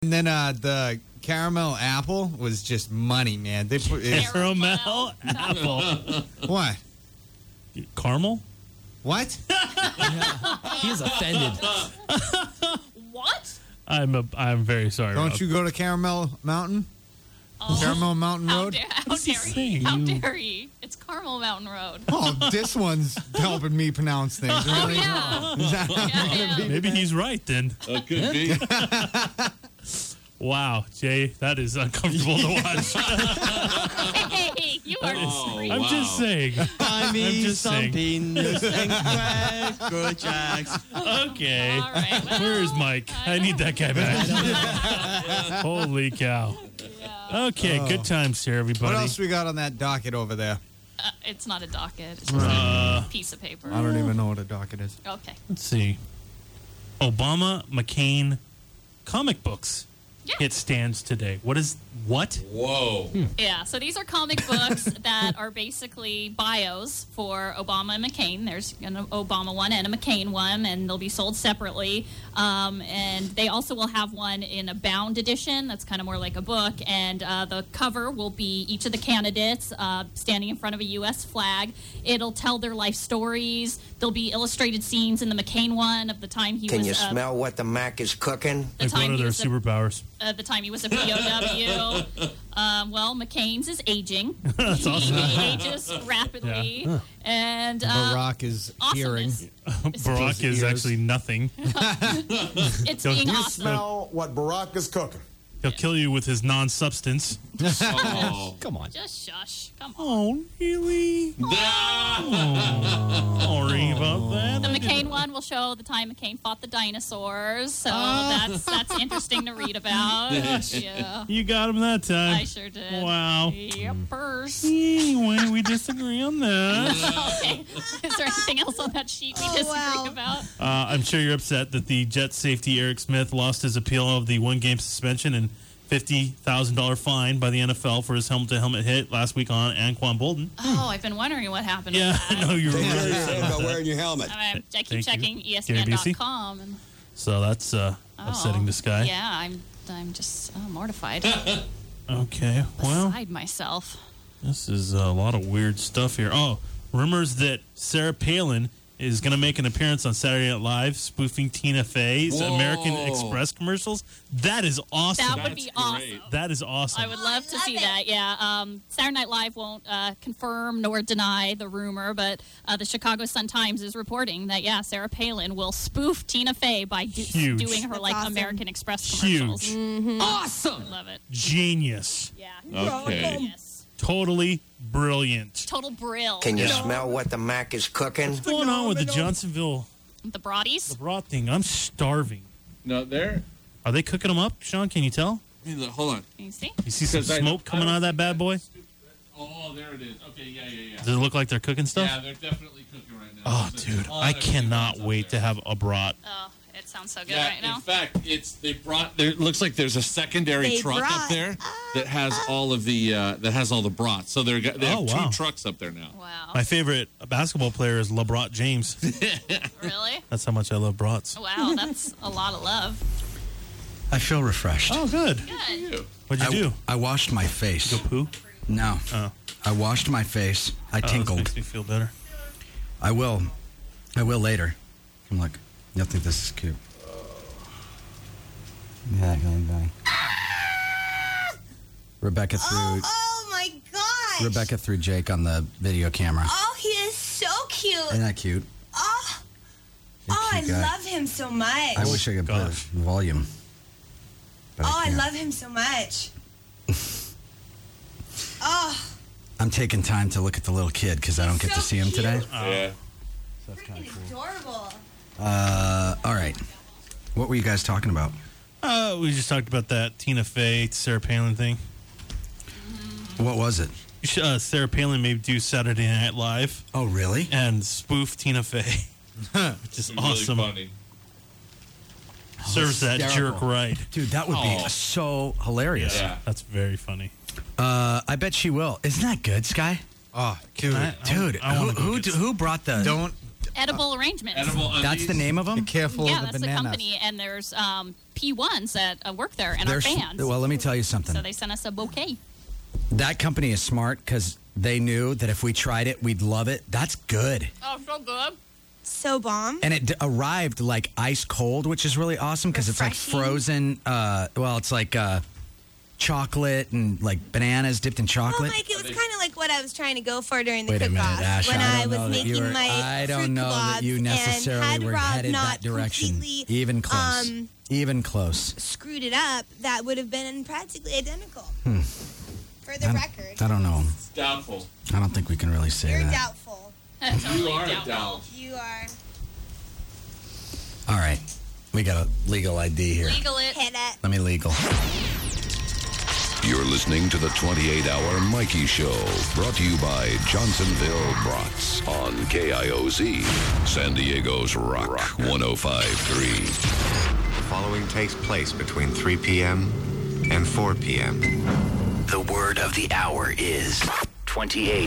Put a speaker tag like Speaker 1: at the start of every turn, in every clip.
Speaker 1: And then the caramel apple was just money, man. They put
Speaker 2: Caramel apple.
Speaker 1: What?
Speaker 2: Caramel?
Speaker 1: What?
Speaker 3: He is offended.
Speaker 4: What?
Speaker 2: I'm very sorry.
Speaker 1: Don't
Speaker 2: Rob.
Speaker 1: you go to Caramel Mountain?
Speaker 4: Oh.
Speaker 1: Caramel Mountain
Speaker 4: How
Speaker 1: Road?
Speaker 4: dare he? How dare he? It's Carmel Mountain Road.
Speaker 1: Oh, this one's helping me pronounce things. Really?
Speaker 4: Yeah.
Speaker 1: Is that
Speaker 4: Yeah.
Speaker 2: Maybe he's right then.
Speaker 5: Could be.
Speaker 2: Wow, Jay, that is uncomfortable to watch.
Speaker 4: Hey, you are screaming.
Speaker 2: I'm just saying.
Speaker 3: Buy me
Speaker 2: just
Speaker 3: some
Speaker 2: saying.
Speaker 3: peanuts and Cracker Jacks.
Speaker 2: Okay.
Speaker 4: All right, well,
Speaker 2: Where is Mike? I need that guy back. Holy cow. Okay, good times here, everybody.
Speaker 1: What else we got on that docket over there?
Speaker 4: It's not a docket. It's just a piece of paper.
Speaker 1: I don't even know what a docket is.
Speaker 4: Okay.
Speaker 2: Let's see. Obama McCain comic books.
Speaker 4: Yeah.
Speaker 2: It stands today. What?
Speaker 5: Whoa.
Speaker 4: Yeah, so these are comic books that are basically bios for Obama and McCain. There's an Obama one and a McCain one, and they'll be sold separately. And they also will have one in a bound edition that's kind of more like a book. And the cover will be each of the candidates standing in front of a U.S. flag. It'll tell their life stories. There'll be illustrated scenes in the McCain one of the time he
Speaker 6: Can
Speaker 4: was...
Speaker 6: you smell what the Mac is cooking?
Speaker 4: the
Speaker 2: Like, what
Speaker 4: time
Speaker 2: are
Speaker 4: he
Speaker 2: their
Speaker 4: was a-
Speaker 2: superpowers?
Speaker 4: the time he was a POW. Well, McCain's is aging.
Speaker 2: That's awesome.
Speaker 4: He ages rapidly.
Speaker 2: Yeah.
Speaker 4: And
Speaker 1: Barack is hearing.
Speaker 4: awesomeness.
Speaker 2: Barack is actually nothing.
Speaker 4: It's being
Speaker 2: You
Speaker 4: awesome.
Speaker 7: Smell what Barack is cooking.
Speaker 2: He'll kill you with his non-substance.
Speaker 5: Oh.
Speaker 3: Come on.
Speaker 4: Just shush. Come on.
Speaker 2: Oh, really? Sorry about that.
Speaker 4: The McCain one will show the time McCain fought the dinosaurs. So that's interesting to read about. Yeah.
Speaker 2: You got him that time.
Speaker 4: I sure did.
Speaker 2: Wow.
Speaker 4: Yepers.
Speaker 2: Anyway, we disagree on that.
Speaker 4: Okay. Is there anything else on that sheet we disagree about?
Speaker 2: I'm sure you're upset that the Jet safety Eric Smith lost his appeal of the one-game suspension and $50,000 fine by the NFL for his helmet-to-helmet hit last week on Anquan Bolden.
Speaker 4: Oh, I've been wondering what happened
Speaker 2: Yeah,
Speaker 4: with that.
Speaker 2: I know you were
Speaker 7: Take care of
Speaker 2: right.
Speaker 7: yourself about wearing your helmet.
Speaker 4: I keep
Speaker 2: Thank you.
Speaker 4: checking
Speaker 2: Gary Busey?
Speaker 4: ESPN.com. And,
Speaker 2: So that's upsetting to Sky.
Speaker 4: Yeah, I'm just mortified.
Speaker 2: Okay, well,
Speaker 4: Beside myself.
Speaker 2: this is a lot of weird stuff here. Oh, rumors that Sarah Palin is going to make an appearance on Saturday Night Live spoofing Tina Fey's
Speaker 5: Whoa.
Speaker 2: American Express commercials. That is awesome.
Speaker 4: That would be awesome.
Speaker 5: great.
Speaker 2: That is awesome.
Speaker 4: I would love to see that. Yeah. Saturday Night Live won't confirm nor deny the rumor, but the Chicago Sun-Times is reporting that, yeah, Sarah Palin will spoof Tina Fey by
Speaker 2: Huge.
Speaker 4: doing her,
Speaker 8: That's
Speaker 4: like,
Speaker 8: awesome.
Speaker 4: American Express commercials.
Speaker 2: Huge.
Speaker 4: Awesome. Love it.
Speaker 2: Genius.
Speaker 4: Yeah.
Speaker 5: Okay.
Speaker 4: Yes.
Speaker 2: Totally brilliant.
Speaker 4: Total brill.
Speaker 6: Can you smell what the Mac is cooking?
Speaker 2: What's going on with the Johnsonville
Speaker 4: The Broadies?
Speaker 2: broad thing? I'm starving.
Speaker 5: No, there.
Speaker 2: Are they cooking them up, Sean? Can you tell?
Speaker 5: Hold on.
Speaker 4: Can you see?
Speaker 2: You see some
Speaker 5: Because I-
Speaker 2: smoke coming out of that bad boy?
Speaker 5: Oh, there it is. Okay, yeah.
Speaker 2: Does it look like they're cooking stuff?
Speaker 5: Yeah, they're definitely cooking right now.
Speaker 2: Oh,
Speaker 5: There's
Speaker 2: dude,
Speaker 5: a lot
Speaker 2: I
Speaker 5: of
Speaker 2: cannot
Speaker 5: ingredients up
Speaker 2: wait to
Speaker 5: there.
Speaker 2: have a brat.
Speaker 4: Oh, it sounds so good
Speaker 5: Yeah,
Speaker 4: right now.
Speaker 5: in fact, they brought. There, it looks like there's a secondary
Speaker 8: They
Speaker 5: truck
Speaker 8: brought-
Speaker 5: up there that has all of the brats. So they have
Speaker 2: Oh, wow.
Speaker 5: 2 trucks up there now.
Speaker 4: Wow.
Speaker 2: My favorite basketball player is LeBron James.
Speaker 4: Really?
Speaker 2: That's how much I love brats.
Speaker 4: Wow, that's a lot of love.
Speaker 9: I feel refreshed.
Speaker 2: Oh, good.
Speaker 4: Good.
Speaker 2: What'd you do?
Speaker 9: I washed my face.
Speaker 2: Go poo?
Speaker 9: No.
Speaker 2: Oh.
Speaker 9: I washed my face. I
Speaker 2: This
Speaker 9: tinkled.
Speaker 2: makes me feel better.
Speaker 9: I will. I will later. Come look. You'll think this is cute. Yeah, going. Rebecca threw
Speaker 8: Oh my gosh.
Speaker 9: Rebecca threw Jake on the video camera.
Speaker 8: Oh, he is so cute.
Speaker 9: Isn't that cute?
Speaker 8: Oh,
Speaker 9: You're a
Speaker 8: oh, I
Speaker 9: cute guy.
Speaker 8: love him so much.
Speaker 9: I wish I could put
Speaker 2: gosh.
Speaker 9: volume. But
Speaker 8: Oh, I
Speaker 9: can't.
Speaker 8: love him so much. Oh,
Speaker 9: I'm taking time to look at the little kid because I don't get to
Speaker 8: so
Speaker 9: see him today.
Speaker 8: cute.
Speaker 5: Yeah.
Speaker 8: freaking adorable.
Speaker 9: All right. What were you guys talking about?
Speaker 2: We just talked about that Tina Fey, Sarah Palin thing.
Speaker 9: What was it?
Speaker 2: Sarah Palin may do Saturday Night Live
Speaker 9: Oh, really?
Speaker 2: and spoof Tina Fey, which is
Speaker 5: Really
Speaker 2: awesome.
Speaker 5: funny.
Speaker 2: Serves that
Speaker 9: hysterical.
Speaker 2: jerk right.
Speaker 9: Dude, that would be
Speaker 5: Oh.
Speaker 9: so hilarious.
Speaker 5: Yeah.
Speaker 2: That's very funny.
Speaker 9: I bet she will. Isn't that good, Sky?
Speaker 1: Oh, dude.
Speaker 9: Dude,
Speaker 2: I wanna go get
Speaker 9: who brought the...
Speaker 1: Don't.
Speaker 4: Edible Arrangements.
Speaker 9: That's the name of them?
Speaker 1: Be careful
Speaker 4: Yeah,
Speaker 1: of the
Speaker 4: that's the
Speaker 1: bananas.
Speaker 4: company, and there's P1s that work there and are fans.
Speaker 9: Well, let me tell you something.
Speaker 4: So they sent us a bouquet.
Speaker 9: That company is smart because they knew that if we tried it, we'd love it. That's good.
Speaker 4: Oh, so good.
Speaker 8: So bomb.
Speaker 9: And it arrived like ice cold, which is really awesome because it's like
Speaker 8: Refreshing.
Speaker 9: frozen. It's like chocolate and like bananas dipped in
Speaker 8: Oh,
Speaker 9: chocolate.
Speaker 8: Mike, it was kind of like what I was trying to go for during the
Speaker 9: Wait a minute,
Speaker 8: cook-off
Speaker 9: Ash.
Speaker 8: when
Speaker 9: I
Speaker 8: I
Speaker 9: don't
Speaker 8: was
Speaker 9: know that you
Speaker 8: making
Speaker 9: were-
Speaker 8: my
Speaker 9: I don't
Speaker 8: fruit
Speaker 9: know that you
Speaker 8: kebabs,
Speaker 9: necessarily
Speaker 8: and had
Speaker 9: were
Speaker 8: Rob
Speaker 9: headed
Speaker 8: not
Speaker 9: that direction.
Speaker 8: completely,
Speaker 9: Even close. Even close.
Speaker 8: screwed it up, that would have been practically identical. For the record.
Speaker 9: I don't know.
Speaker 5: Doubtful.
Speaker 9: I don't think we can really say
Speaker 8: You're
Speaker 9: that.
Speaker 8: doubtful.
Speaker 5: You are a doubt.
Speaker 8: You are.
Speaker 9: All right. We got a legal ID here.
Speaker 4: Legal it.
Speaker 8: Hit it.
Speaker 9: Let me legal.
Speaker 10: You're listening to the 28-Hour Mikey Show, brought to you by Johnsonville Brats on KIOZ, San Diego's Rock 105.3.
Speaker 11: The following takes place between 3 p.m. and 4 p.m.
Speaker 12: The word of the hour is 28.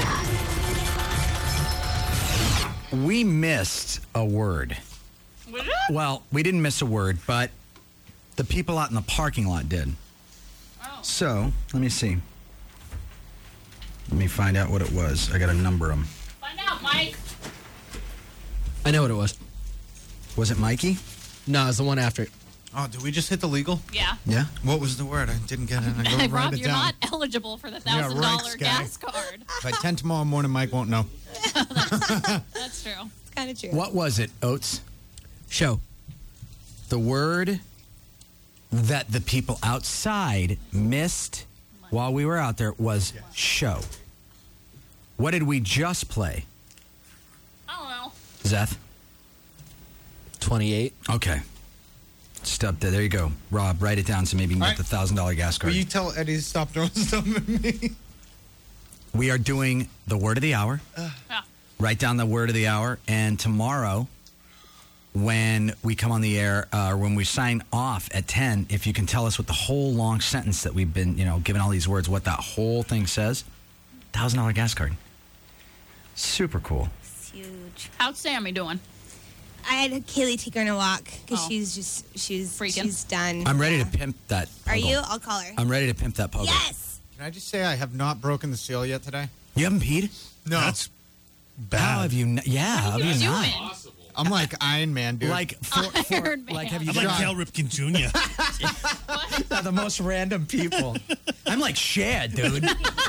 Speaker 9: We missed a word. Well, we didn't miss a word, but the people out in the parking lot did. So, let me see. Let me find out what it was. I got to number them.
Speaker 4: Find out, Mike.
Speaker 3: I know what it was.
Speaker 9: Was it Mikey?
Speaker 3: No, it's the one after it.
Speaker 1: Oh, did we just hit the legal?
Speaker 4: Yeah.
Speaker 9: Yeah?
Speaker 1: What was the word? I didn't get it. I go write
Speaker 4: Rob,
Speaker 1: it
Speaker 4: you're
Speaker 1: down.
Speaker 4: not eligible for the
Speaker 1: Yeah,
Speaker 4: $1,000
Speaker 1: right, Sky.
Speaker 4: gas card.
Speaker 1: By 10 tomorrow morning, Mike won't know.
Speaker 4: That's true.
Speaker 8: It's kind of true.
Speaker 9: What was it, Oates?
Speaker 3: Show.
Speaker 9: The word that the people outside missed while we were out there was show. What did we just play?
Speaker 4: I don't know.
Speaker 9: Zeth?
Speaker 3: 28.
Speaker 9: Okay. Stop there. There you go. Rob, write it down so maybe you can get the $1,000 gas card.
Speaker 1: Will you tell Eddie to stop throwing stuff at me?
Speaker 9: We are doing the word of the hour.
Speaker 4: Yeah.
Speaker 9: Write down the word of the hour. And tomorrow, when we come on the air, when we sign off at 10, if you can tell us what the whole long sentence that we've been, given all these words, what that whole thing says, $1,000 gas card. Super cool.
Speaker 8: It's huge.
Speaker 4: How's Sammy doing?
Speaker 8: I had Kaylee take her on a walk because
Speaker 4: Oh.
Speaker 8: she's
Speaker 4: Freaking.
Speaker 8: she's done.
Speaker 9: I'm ready to pimp that.
Speaker 8: Are
Speaker 9: pogo.
Speaker 8: you? I'll call her.
Speaker 9: I'm ready to pimp that pogo.
Speaker 8: Yes.
Speaker 1: Can I just say I have not broken the seal yet today?
Speaker 9: You haven't peed?
Speaker 1: No.
Speaker 2: That's bad.
Speaker 9: How have you? How have you not?
Speaker 4: Doing?
Speaker 1: I'm like Iron Man, dude.
Speaker 9: Like,
Speaker 4: Iron Man.
Speaker 9: like, have you
Speaker 2: I'm like
Speaker 9: tried?
Speaker 2: Cal Ripken Jr.
Speaker 9: They're the most random people. I'm like Shad, dude.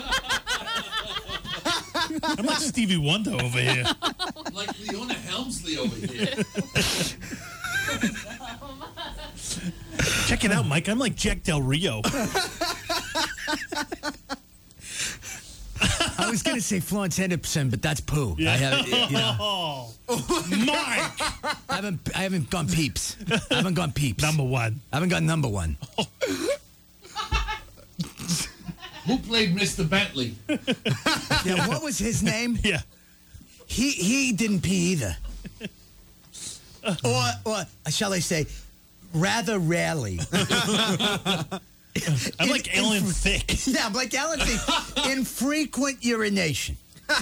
Speaker 2: I'm like Stevie Wonder over here.
Speaker 5: Like Leona Helmsley over here.
Speaker 2: Check it out, Mike. I'm like Jack Del Rio.
Speaker 9: I was gonna say Florence Henderson, but that's poo.
Speaker 2: Yeah.
Speaker 9: I have,
Speaker 2: Oh, Mike.
Speaker 9: I haven't gone peeps. I haven't gone peeps.
Speaker 2: Number one.
Speaker 9: I haven't gone number one.
Speaker 5: Who played Mr. Bentley?
Speaker 9: Yeah, what was his name?
Speaker 2: Yeah.
Speaker 9: He didn't pee either. Or shall I say, rather rarely.
Speaker 2: I'm like Alan Thicke.
Speaker 9: Yeah, I'm like Alan Thicke. Infrequent urination.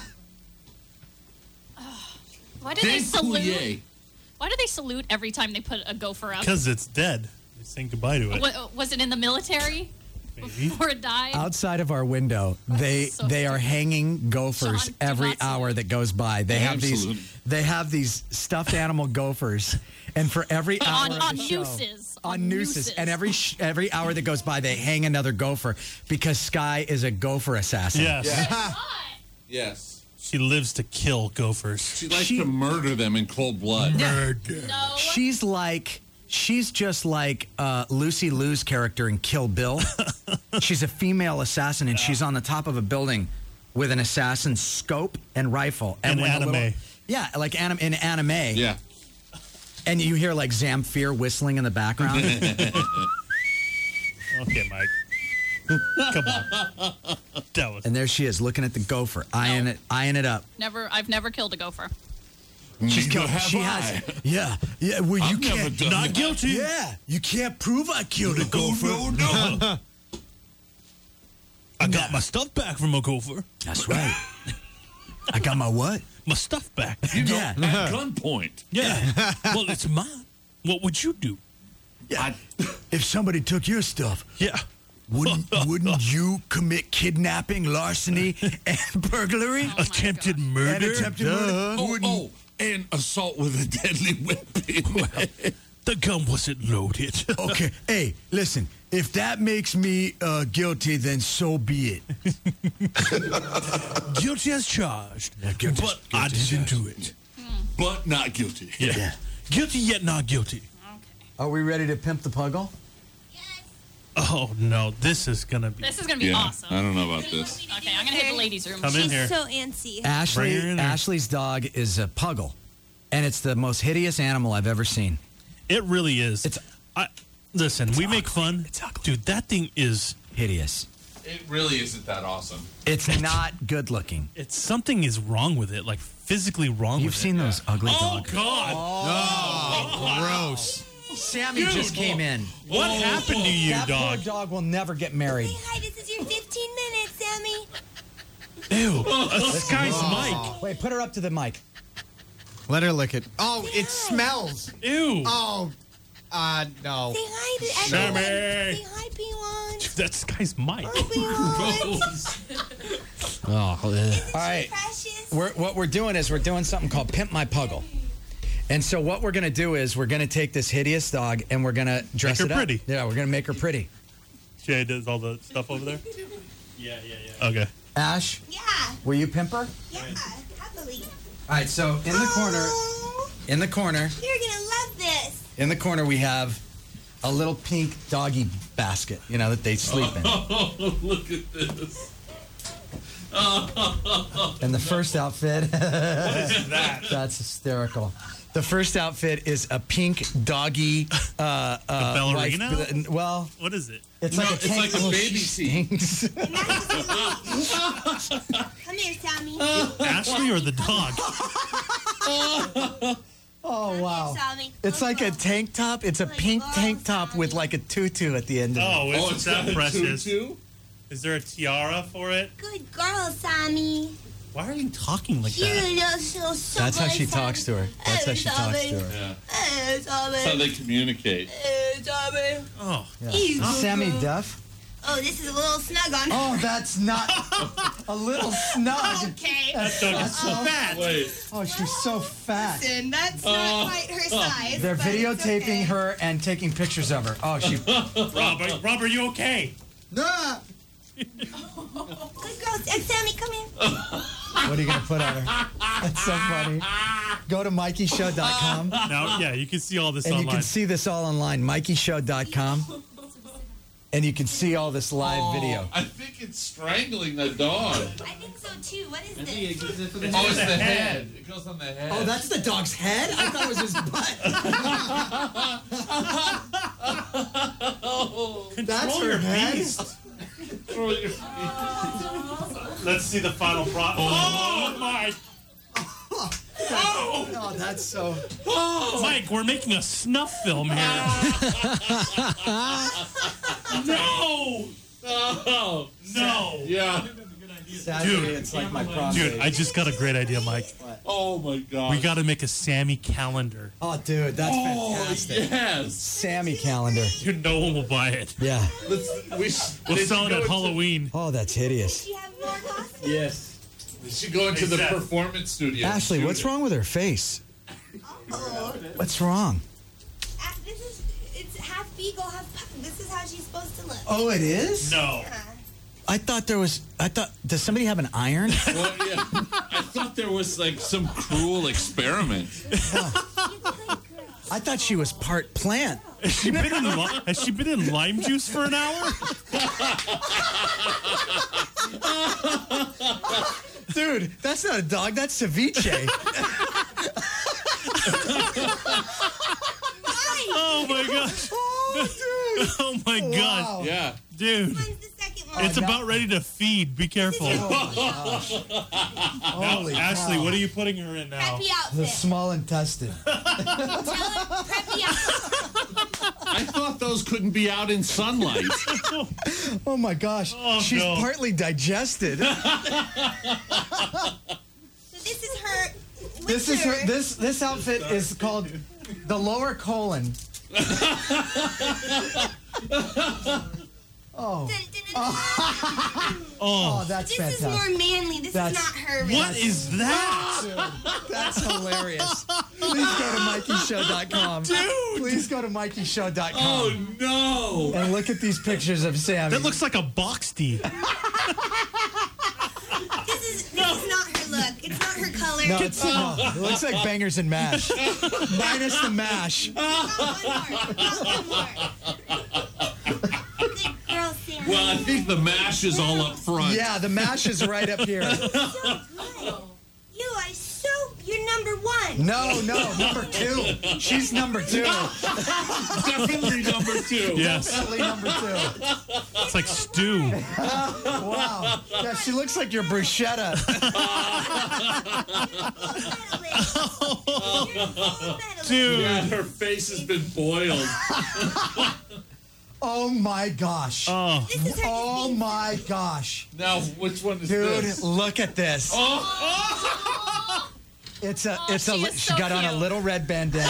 Speaker 4: Why do they
Speaker 5: Dave
Speaker 4: salute?
Speaker 5: Coulier.
Speaker 4: Why do they salute every time they put a gopher up?
Speaker 2: Because it's dead. They saying goodbye to it.
Speaker 4: Was it in the military
Speaker 2: Maybe.
Speaker 4: before it died?
Speaker 9: Outside of our window, they are hanging gophers
Speaker 4: John, do
Speaker 9: every
Speaker 4: not
Speaker 9: hour
Speaker 4: salute.
Speaker 9: that goes by. They have these stuffed animal gophers, and for every hour
Speaker 4: on
Speaker 9: of the show,
Speaker 4: nooses.
Speaker 9: on nooses, and every hour that goes by, they hang another gopher because Sky is a gopher assassin.
Speaker 2: Yes.
Speaker 5: Yes.
Speaker 2: She lives to kill gophers.
Speaker 5: She likes to murder them in cold blood.
Speaker 2: Murder.
Speaker 4: No.
Speaker 9: She's just like Lucy Liu's character in Kill Bill. She's a female assassin, and she's on the top of a building with an assassin's scope and rifle.
Speaker 2: And
Speaker 9: when a
Speaker 2: anime.
Speaker 9: like in anime.
Speaker 5: Yeah.
Speaker 9: And you hear like Zamfir whistling in the background.
Speaker 2: Okay, Mike. Come on. Tell us.
Speaker 9: And there she is, looking at the gopher, eyeing it up.
Speaker 4: I've never killed a gopher.
Speaker 9: She's killed.
Speaker 5: have
Speaker 9: She
Speaker 5: I.
Speaker 9: has. Yeah. Well, you
Speaker 5: I've never
Speaker 9: can't.
Speaker 5: done
Speaker 2: Not
Speaker 5: that.
Speaker 2: guilty.
Speaker 9: Yeah. You can't prove I killed a gopher.
Speaker 5: No.
Speaker 2: I got my stuff back from a gopher.
Speaker 9: That's right. I got my what?
Speaker 2: My stuff back.
Speaker 5: You know,
Speaker 9: Yeah.
Speaker 5: at gunpoint.
Speaker 2: Yeah. Well, it's mine. What would you do?
Speaker 9: Yeah. If somebody took your stuff,
Speaker 2: Yeah.
Speaker 9: wouldn't you commit kidnapping, larceny, and burglary?
Speaker 2: Attempted
Speaker 9: And
Speaker 2: murder?
Speaker 9: attempted murder?
Speaker 5: Oh, and assault with a deadly weapon.
Speaker 2: The gun wasn't loaded.
Speaker 9: Okay, hey, listen. If that makes me guilty, then so be it.
Speaker 2: Guilty as charged.
Speaker 9: guilty-
Speaker 2: But I
Speaker 9: guilty as
Speaker 2: didn't do it.
Speaker 5: But not guilty.
Speaker 2: Yeah. Guilty yet not guilty.
Speaker 9: Are we ready to pimp the puggle?
Speaker 2: Oh, no. This is going to be...
Speaker 4: This is going to be awesome.
Speaker 5: I don't know about this.
Speaker 4: Okay, I'm going to hit the ladies' room.
Speaker 2: Come in
Speaker 8: She's
Speaker 2: here.
Speaker 8: so antsy.
Speaker 9: Ashley,
Speaker 2: Bring her in there.
Speaker 9: Ashley's dog is a puggle, and it's the most hideous animal I've ever seen.
Speaker 2: It really is. Listen, we make fun.
Speaker 9: It's ugly.
Speaker 2: Dude, that thing is...
Speaker 9: Hideous.
Speaker 5: It really isn't that awesome.
Speaker 9: It's not good looking.
Speaker 2: Something is wrong with it. Like, physically wrong
Speaker 9: You've
Speaker 2: with
Speaker 9: seen
Speaker 2: it.
Speaker 9: those ugly
Speaker 2: Oh,
Speaker 9: dogs.
Speaker 2: God.
Speaker 1: Oh, gross.
Speaker 9: Sammy just came in.
Speaker 2: What happened to you,
Speaker 9: that
Speaker 2: dog?
Speaker 9: poor dog will never get married.
Speaker 8: Say hi, this is your 15 minutes, Sammy.
Speaker 2: Ew. This guy's Mike.
Speaker 9: Wait, put her up to the mic.
Speaker 1: Let her lick it. Oh, it smells.
Speaker 2: Ew.
Speaker 1: Oh, no.
Speaker 8: Say hi to
Speaker 2: Sammy.
Speaker 8: everyone. Say hi, P1.
Speaker 2: Dude, that guy's Mike.
Speaker 8: P1.
Speaker 3: Oh,
Speaker 9: All right.
Speaker 8: Precious.
Speaker 9: What we're doing is we're doing something called Pimp My Puggle. And so what we're going to do is we're going to take this hideous dog and we're going to dress
Speaker 2: Make her
Speaker 9: it up.
Speaker 2: pretty.
Speaker 9: Yeah, we're going to make her pretty.
Speaker 2: Jay does all the stuff over there? Yeah. Okay.
Speaker 9: Ash,
Speaker 8: Yeah.
Speaker 9: will you pimp her?
Speaker 8: Yeah. Happily.
Speaker 9: All right, so in the corner,
Speaker 8: Oh,
Speaker 9: in the corner,
Speaker 8: you're going to love this.
Speaker 9: in the corner we have a little pink doggy basket, you know, that they sleep in.
Speaker 5: Oh, look at this.
Speaker 9: And the first outfit,
Speaker 2: What is that?
Speaker 9: that's hysterical. The first outfit is a pink doggy
Speaker 2: ballerina?
Speaker 9: wife- well,
Speaker 2: What is it?
Speaker 9: it's
Speaker 5: No,
Speaker 9: like a
Speaker 5: it's
Speaker 9: tank.
Speaker 5: like a
Speaker 9: Oh,
Speaker 5: baby
Speaker 9: she
Speaker 5: seat.
Speaker 9: stinks.
Speaker 8: Come here, Sammy.
Speaker 2: Ashley or the dog?
Speaker 9: Oh wow!
Speaker 8: Sammy.
Speaker 9: It's like a tank top. It's a pink tank top with like a tutu at the end of it.
Speaker 2: Oh,
Speaker 5: Oh,
Speaker 2: isn't
Speaker 5: it's
Speaker 2: that
Speaker 5: got a
Speaker 2: precious?
Speaker 5: tutu?
Speaker 2: Is there a tiara for it?
Speaker 8: Good girl, Sammy.
Speaker 2: Why are you talking like
Speaker 8: You
Speaker 2: that?
Speaker 8: know, so
Speaker 9: That's how
Speaker 8: good,
Speaker 9: she
Speaker 8: Sammy.
Speaker 9: talks to her. That's how she talks to her.
Speaker 5: Yeah.
Speaker 8: Hey, Sammy.
Speaker 5: That's how they communicate.
Speaker 8: Hey, Sammy.
Speaker 2: Oh,
Speaker 8: Ew.
Speaker 9: Sammy Duff.
Speaker 8: Oh, this is a little snug on her.
Speaker 9: Oh, that's not a little snug.
Speaker 8: Okay.
Speaker 2: that dog is so fat.
Speaker 5: Wait.
Speaker 9: Oh, she's so fat.
Speaker 8: Listen, that's not quite her size.
Speaker 9: They're
Speaker 8: but it's
Speaker 9: videotaping
Speaker 8: okay.
Speaker 9: her and taking pictures of her. Oh, she.
Speaker 2: Rob, are you okay?
Speaker 1: Nah.
Speaker 8: Good girl. Sammy, come here.
Speaker 9: What are you gonna put on her? That's so funny. Go to MikeyShow.com
Speaker 2: Now, yeah, you can see all this
Speaker 9: and you
Speaker 2: online.
Speaker 9: can see this all online. MikeyShow.com, and you can see all this live video.
Speaker 5: I think it's strangling the dog.
Speaker 8: I think so too. What is this?
Speaker 5: Oh, it's the head. It goes on the head.
Speaker 9: Oh, that's the dog's head? I thought it was his butt. That's
Speaker 2: Control
Speaker 9: her
Speaker 2: your
Speaker 9: head?
Speaker 2: beast. Let's see the final product. Oh, my.
Speaker 9: Oh, that's so.
Speaker 2: Mike, we're making a snuff film here. No!
Speaker 5: Oh,
Speaker 2: No!
Speaker 5: yeah.
Speaker 9: Sadly,
Speaker 2: Dude.
Speaker 9: it's like my prostate.
Speaker 2: Dude, I just got a great idea, Mike.
Speaker 5: Oh my God.
Speaker 2: We got to make a Sammy calendar.
Speaker 9: Oh, dude, that's
Speaker 5: Oh
Speaker 9: fantastic.
Speaker 5: yes.
Speaker 9: Sammy calendar.
Speaker 2: Dude, no one will buy it.
Speaker 9: Yeah.
Speaker 5: We'll
Speaker 2: We'll sell it at Halloween.
Speaker 9: Oh, that's hideous.
Speaker 8: Do you have more costumes?
Speaker 5: Yes. We should go into
Speaker 2: Hey,
Speaker 5: the
Speaker 2: Seth.
Speaker 5: performance studio. and
Speaker 9: Ashley,
Speaker 5: shoot
Speaker 9: what's
Speaker 5: it.
Speaker 9: wrong with her face?
Speaker 8: Oh.
Speaker 9: What's wrong?
Speaker 8: It's half beagle, half pug. This is how she's supposed to look.
Speaker 9: Oh, it is?
Speaker 2: No.
Speaker 9: Does somebody have an iron?
Speaker 5: Well, yeah. I thought there was like some cruel experiment.
Speaker 9: I thought she was part plant.
Speaker 2: Has she been in lime juice for an hour?
Speaker 9: Dude, that's not a dog, that's ceviche.
Speaker 2: Oh my gosh.
Speaker 9: Oh, dude.
Speaker 2: Oh my
Speaker 9: Wow.
Speaker 2: gosh.
Speaker 5: Yeah.
Speaker 2: Dude.
Speaker 8: When's the second one?
Speaker 2: It's about ready to feed. Be careful.
Speaker 9: Holy
Speaker 2: Ashley,
Speaker 9: cow.
Speaker 2: what are you putting her in now?
Speaker 8: Preppy
Speaker 9: The
Speaker 8: outfit.
Speaker 9: small intestine.
Speaker 8: Tell her preppy outfit.
Speaker 5: I thought those couldn't be out in sunlight.
Speaker 9: Oh my gosh.
Speaker 2: Oh,
Speaker 9: She's
Speaker 2: no.
Speaker 9: partly digested.
Speaker 13: This is her, this outfit is called the lower colon. Oh. Oh, that's
Speaker 8: This
Speaker 13: fantastic.
Speaker 8: is more manly. This is not her.
Speaker 2: What is that?
Speaker 13: Dude, that's hilarious. Please go to MikeyShow.com.
Speaker 2: Dude!
Speaker 13: Please go to MikeyShow.com.
Speaker 5: Oh, no.
Speaker 13: And look at these pictures of Sammy.
Speaker 2: That looks like a box tee.
Speaker 8: This is not her look. It's not her color.
Speaker 13: No, it's no. It looks like Bangers and Mash. Minus the mash.
Speaker 8: Good girl, Sammy.
Speaker 5: Well, I think the mash is all up front.
Speaker 13: Yeah, the mash is right up here.
Speaker 8: So good. You're number one.
Speaker 13: No, number 2. She's number 2.
Speaker 5: Definitely number 2.
Speaker 2: Yes.
Speaker 13: Definitely number 2.
Speaker 2: It's like stew.
Speaker 13: Wow. Yeah, she looks like your bruschetta.
Speaker 2: Dude.
Speaker 5: Yeah, her face has been boiled.
Speaker 13: Oh my gosh. Oh my gosh.
Speaker 5: Now, which one is
Speaker 13: Dude,
Speaker 5: this?
Speaker 13: look at this. It's a she got on a little red bandana.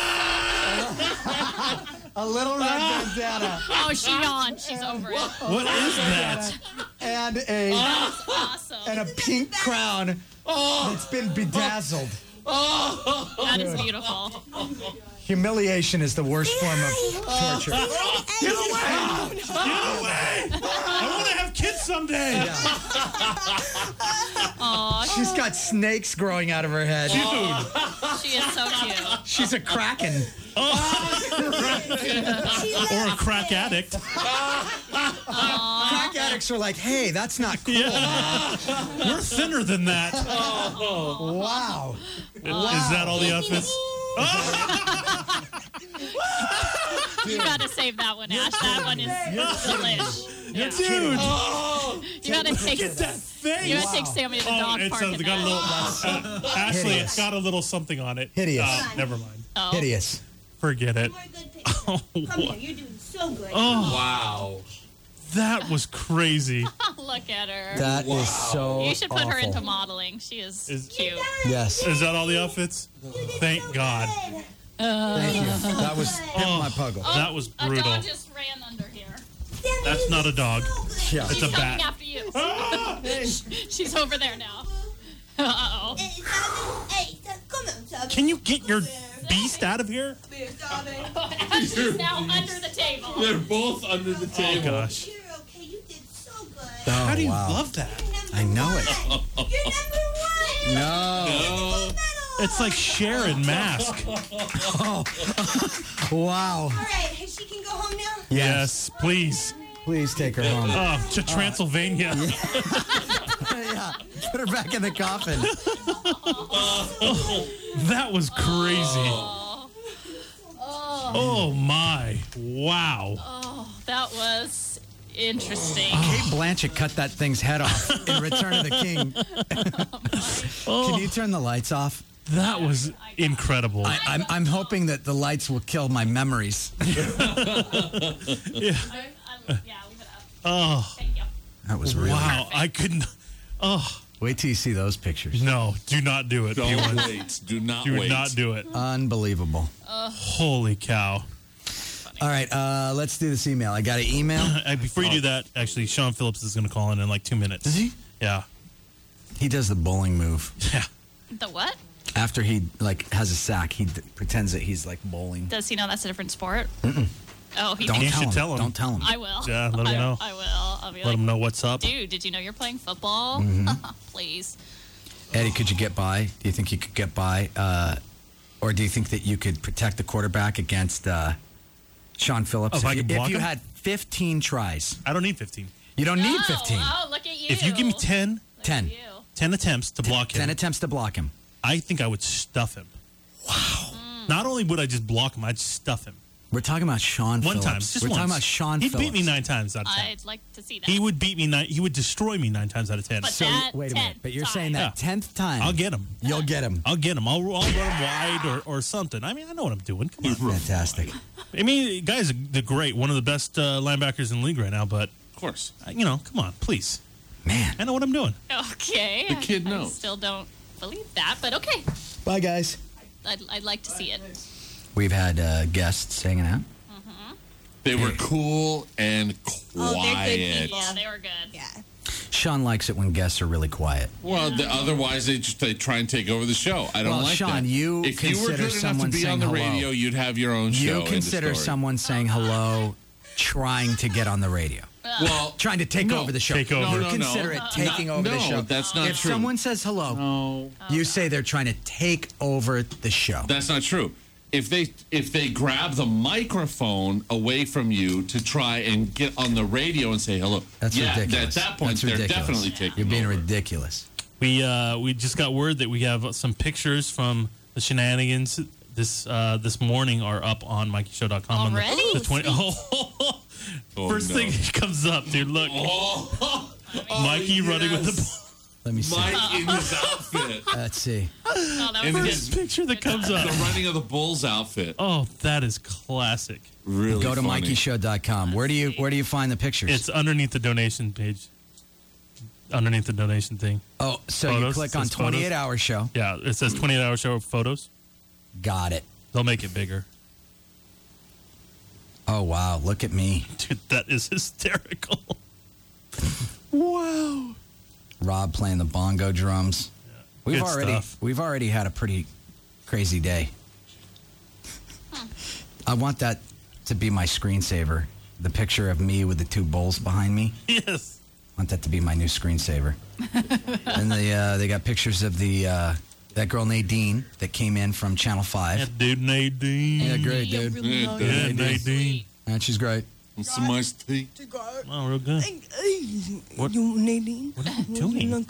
Speaker 13: A little red bandana.
Speaker 4: Oh, she's on. She's over it.
Speaker 2: What is that?
Speaker 13: And
Speaker 4: Awesome.
Speaker 13: a pink crown that's been bedazzled.
Speaker 4: That is beautiful.
Speaker 13: Humiliation is the worst form of torture.
Speaker 2: Get away! Get away! I want to have kids someday.
Speaker 13: She's got snakes growing out of her head.
Speaker 2: Dude.
Speaker 4: She is so cute.
Speaker 13: She's a kraken.
Speaker 2: Or a crack addict.
Speaker 13: Crack addicts are like, hey, that's not cool.
Speaker 2: Yeah. We're thinner than that.
Speaker 13: Wow.
Speaker 2: Is that all the outfits?
Speaker 4: You gotta save that one, Ash. That one is delish. Yeah.
Speaker 2: Dude.
Speaker 4: You gotta take
Speaker 2: that face.
Speaker 4: You gotta take Sammy to the dog
Speaker 2: it's
Speaker 4: park.
Speaker 2: got a little. Ashley, it's got a little something on it.
Speaker 13: Hideous.
Speaker 2: Never mind.
Speaker 4: Oh.
Speaker 13: Hideous.
Speaker 2: Forget it.
Speaker 8: Come here. You're doing so good.
Speaker 2: Oh,
Speaker 5: wow.
Speaker 2: That was crazy.
Speaker 4: Look at her.
Speaker 13: That is so
Speaker 4: You should put her
Speaker 13: awful.
Speaker 4: into modeling. She is cute.
Speaker 13: Yes.
Speaker 2: Is that all the outfits? Thank God.
Speaker 13: Thank you. That was my puggle.
Speaker 2: That was
Speaker 4: A
Speaker 2: brutal.
Speaker 4: dog just ran under here.
Speaker 2: That's not a dog.
Speaker 13: Yeah.
Speaker 2: It's a
Speaker 4: She's coming
Speaker 2: bat.
Speaker 4: after you. She's over there now. Uh-oh.
Speaker 2: Can you get your beast out of here?
Speaker 4: She's now under the table.
Speaker 5: They're both under the table.
Speaker 2: Oh, gosh.
Speaker 13: Oh,
Speaker 2: How do you
Speaker 13: wow.
Speaker 2: love that?
Speaker 13: I know it.
Speaker 8: You're number one.
Speaker 13: No.
Speaker 2: It's like Sharon Mask.
Speaker 13: Oh. Wow.
Speaker 8: All right. She can go home now.
Speaker 2: Yes, please.
Speaker 13: Please take her home.
Speaker 2: Oh, to Transylvania.
Speaker 13: Yeah. Put her back in the coffin.
Speaker 2: That was crazy. Oh my. Wow.
Speaker 4: Oh, that was interesting.
Speaker 13: Kate Blanchett cut that thing's head off in Return of the King. Can you turn the lights off?
Speaker 2: That was incredible.
Speaker 13: I'm hoping that the lights will kill my memories.
Speaker 2: Yeah.
Speaker 4: Leave it up.
Speaker 2: Oh,
Speaker 4: Thank you.
Speaker 13: That was really.
Speaker 2: wow. I couldn't. Oh,
Speaker 13: Wait till you see those pictures.
Speaker 2: no. Do not do it.
Speaker 5: Don't
Speaker 2: P1.
Speaker 5: wait. Do not
Speaker 2: Do
Speaker 5: wait.
Speaker 2: not do it.
Speaker 13: Unbelievable.
Speaker 2: Holy cow.
Speaker 13: All right, let's do this email. I got an email.
Speaker 2: Before you do that, actually, Sean Phillips is going to call in like 2 minutes.
Speaker 13: Does he?
Speaker 2: Yeah.
Speaker 13: He does the bowling move.
Speaker 2: Yeah.
Speaker 4: The what?
Speaker 13: After he has a sack, he pretends that he's like bowling.
Speaker 4: Does he know that's a different sport? Oh, he
Speaker 13: Don't
Speaker 2: You
Speaker 13: tell
Speaker 2: should
Speaker 13: him.
Speaker 2: tell him.
Speaker 13: Don't tell him.
Speaker 4: I will.
Speaker 2: Yeah, let him know.
Speaker 4: I will. I'll be
Speaker 2: Let
Speaker 4: like,
Speaker 2: him know what's up.
Speaker 4: dude, did you know you're playing football? Please.
Speaker 13: Eddie, could you get by? Do you think you could get by? Or do you think that you could protect the quarterback against Sean Phillips?
Speaker 2: If I could block
Speaker 13: if you
Speaker 2: him?
Speaker 13: had 15 tries.
Speaker 2: I don't need 15.
Speaker 13: You don't need 15.
Speaker 4: Oh, look at you.
Speaker 2: If you give me 10
Speaker 4: Look at
Speaker 13: 10.
Speaker 4: you.
Speaker 2: 10 attempts to block him,
Speaker 13: 10 attempts to block him.
Speaker 2: I think I would stuff him. Wow. Not only would I just block him, I'd stuff him.
Speaker 13: We're talking about Sean
Speaker 2: One
Speaker 13: Phillips.
Speaker 2: time. Just
Speaker 13: We're
Speaker 2: once.
Speaker 13: talking about Sean
Speaker 2: He'd
Speaker 13: Phillips.
Speaker 2: beat me 9 times out of 10.
Speaker 4: I'd like to see that.
Speaker 2: He would beat me. He would destroy me 9 times out of 10.
Speaker 4: But
Speaker 13: So,
Speaker 4: that
Speaker 13: wait a minute.
Speaker 4: 10th
Speaker 13: But you're
Speaker 4: time.
Speaker 13: saying that 10th time.
Speaker 2: I'll get him.
Speaker 13: You'll get him.
Speaker 2: I'll get him. I'll run him wide or something. I mean, I know what I'm doing. Come on.
Speaker 13: Fantastic.
Speaker 2: I mean, guys, the great, one of the best linebackers in the league right now. But
Speaker 5: Of course.
Speaker 2: come on, please.
Speaker 13: Man.
Speaker 2: I know what I'm doing.
Speaker 4: Okay.
Speaker 5: The kid
Speaker 4: I
Speaker 5: knows.
Speaker 4: still don't believe that, but okay.
Speaker 9: Bye, guys.
Speaker 4: I'd like to see it.
Speaker 9: We've had guests hanging out.
Speaker 5: They were cool and
Speaker 8: Oh, they're good
Speaker 5: quiet.
Speaker 8: people.
Speaker 4: Yeah, they were good.
Speaker 8: Yeah.
Speaker 9: Sean likes it when guests are really quiet.
Speaker 5: Well, otherwise they try and take over the show. I don't
Speaker 9: Well,
Speaker 5: like
Speaker 9: Sean,
Speaker 5: that.
Speaker 9: you
Speaker 5: if you were
Speaker 9: consider
Speaker 5: good enough to
Speaker 9: someone
Speaker 5: be
Speaker 9: saying
Speaker 5: on the
Speaker 9: hello.
Speaker 5: radio, you'd have your own show.
Speaker 9: You
Speaker 5: end of
Speaker 9: consider
Speaker 5: story.
Speaker 9: someone saying hello trying to get on the radio.
Speaker 5: Well,
Speaker 9: Trying to take over the show.
Speaker 2: Take over.
Speaker 9: You
Speaker 5: No,
Speaker 9: consider it taking over the
Speaker 5: no,
Speaker 9: show.
Speaker 5: that's not
Speaker 9: if
Speaker 5: true.
Speaker 9: someone says hello, you say they're trying to take over the show.
Speaker 5: That's not true. If they grab the microphone away from you to try and get on the radio and say hello,
Speaker 9: That's ridiculous.
Speaker 5: At that point,
Speaker 9: That's
Speaker 5: they're
Speaker 9: ridiculous.
Speaker 5: definitely taking
Speaker 9: You're being
Speaker 5: over.
Speaker 9: ridiculous.
Speaker 2: We just got word that we have some pictures from the shenanigans this morning are up on MikeyShow.com.
Speaker 4: Already?
Speaker 2: On the 20. First thing comes up, dude. Look, Mikey running with the ball.
Speaker 9: Let me see.
Speaker 5: Mike in his outfit.
Speaker 9: Let's see.
Speaker 4: Oh, that
Speaker 5: And
Speaker 4: was
Speaker 2: First picture that comes
Speaker 5: the
Speaker 2: up.
Speaker 5: running of the Bulls outfit.
Speaker 2: Oh, that is classic.
Speaker 5: Really
Speaker 9: Go to
Speaker 5: funny.
Speaker 9: MikeyShow.com. Where do you find the pictures?
Speaker 2: It's underneath the donation page. Underneath the donation thing.
Speaker 9: Oh, so you
Speaker 2: Photos.
Speaker 9: click
Speaker 2: It
Speaker 9: on
Speaker 2: says photos.
Speaker 9: 28 Hour Show.
Speaker 2: Yeah, it says 28-hour show of photos.
Speaker 9: Got it.
Speaker 2: They'll make it bigger.
Speaker 9: Oh, wow. Look at me.
Speaker 2: Dude, that is hysterical. Wow.
Speaker 9: Rob playing the bongo drums.
Speaker 2: Good stuff.
Speaker 9: We've already had a pretty crazy day. I want that to be my screensaver. The picture of me with the two bowls behind me.
Speaker 2: Yes.
Speaker 9: I want that to be my new screensaver. And they got pictures of that girl Nadine that came in from Channel 5.
Speaker 2: That dude Nadine.
Speaker 9: Yeah, great, dude.
Speaker 2: Yeah, Nadine.
Speaker 9: And she's great.
Speaker 5: And some iced tea.
Speaker 2: Oh, real good. What?
Speaker 8: You, Nadine?
Speaker 2: What are you doing?
Speaker 9: No.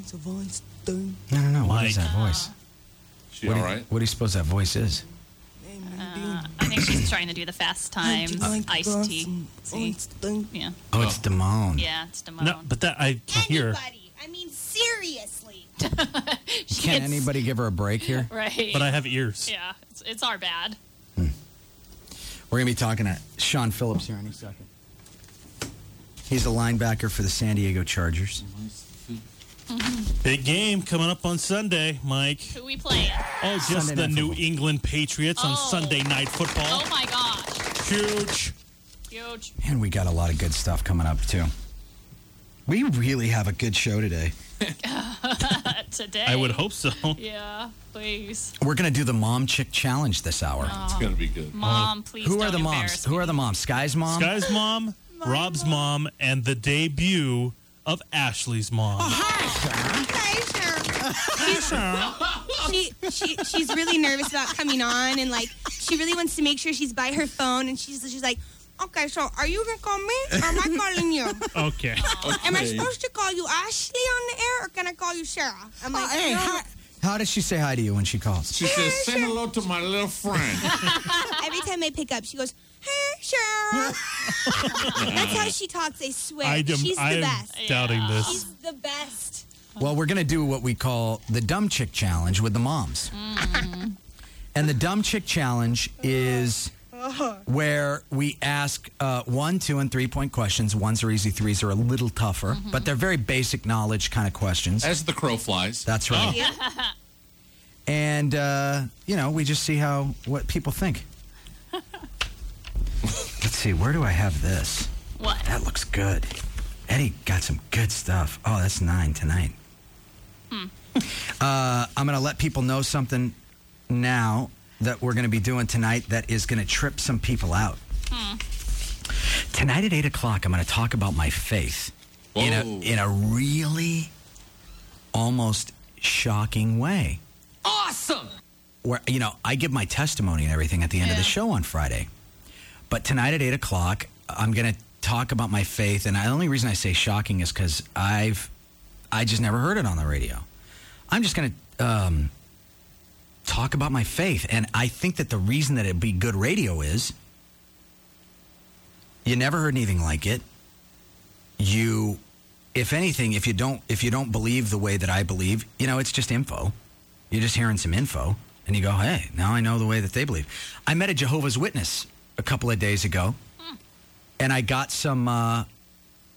Speaker 9: What is
Speaker 2: Mike.
Speaker 9: that voice?
Speaker 5: She all right?
Speaker 9: What do you suppose that voice is?
Speaker 4: I think she's trying to do the Fast Times iced tea. See? Yeah.
Speaker 9: Oh, it's Damone.
Speaker 4: Yeah, it's Damone.
Speaker 2: No, but that I can hear.
Speaker 8: Anybody. I mean, seriously.
Speaker 4: She
Speaker 9: Can
Speaker 4: gets-
Speaker 9: anybody give her a break here?
Speaker 4: Right.
Speaker 2: But I have ears.
Speaker 4: Yeah, it's our bad.
Speaker 9: We're going to be talking to Sean Phillips here in a second. He's a linebacker for the San Diego Chargers.
Speaker 2: Big game coming up on Sunday, Mike.
Speaker 4: Who we playing?
Speaker 2: Oh, just
Speaker 9: Sunday
Speaker 2: the
Speaker 9: Night
Speaker 2: New
Speaker 9: Football.
Speaker 2: England Patriots on Sunday Night Football.
Speaker 4: Oh my gosh.
Speaker 2: Huge.
Speaker 4: Huge.
Speaker 9: And we got a lot of good stuff coming up, too. We really have a good show today.
Speaker 4: Today.
Speaker 2: I would hope so.
Speaker 4: Yeah, please.
Speaker 9: We're going to do the Mom Chick Challenge this hour.
Speaker 5: It's going to be good.
Speaker 4: Mom, please
Speaker 9: Who
Speaker 4: don't
Speaker 9: are the moms?
Speaker 4: embarrass
Speaker 9: Who
Speaker 4: me.
Speaker 9: are the moms? Sky's mom?
Speaker 2: Sky's mom, Rob's mom, and the debut of Ashley's mom.
Speaker 8: She's really nervous about coming on, and like she really wants to make sure she's by her phone, and she's like, okay, so are you gonna call me or am I calling you?
Speaker 2: Okay.
Speaker 8: Am I supposed to call you Ashley on the air or can I call you Sarah? I'm like,
Speaker 9: Hey,
Speaker 8: no.
Speaker 9: how does she say hi to you when she calls?
Speaker 5: She says, say hello to my little friend.
Speaker 8: Every time I pick up, she goes, hey, Sarah. That's how she talks, I swear. She's the best.
Speaker 2: doubting this.
Speaker 8: She's the best.
Speaker 9: Well, we're going to do what we call the Dumb Chick Challenge with the moms. And the Dumb Chick Challenge is where we ask 1, 2, and 3 point questions. Ones are easy, threes are a little tougher, but they're very basic knowledge kind of questions.
Speaker 5: As the crow flies.
Speaker 9: That's right. And, we just see what people think. Let's see, where do I have this?
Speaker 4: What?
Speaker 9: That looks good. Eddie got some good stuff. Oh, that's 9 tonight. I'm going to let people know something now that we're going to be doing tonight that is going to trip some people out. Tonight at 8 o'clock, I'm going to talk about my faith in a really almost shocking way.
Speaker 12: Awesome!
Speaker 9: Where, I give my testimony and everything at the end of the show on Friday. But tonight at 8 o'clock, I'm going to talk about my faith. And the only reason I say shocking is because I just never heard it on the radio. I'm just going to talk about my faith. And I think that the reason that it'd be good radio is you never heard anything like it. If anything, if you don't believe the way that I believe, it's just info. You're just hearing some info. And you go, hey, now I know the way that they believe. I met a Jehovah's Witness a couple of days ago. And I got some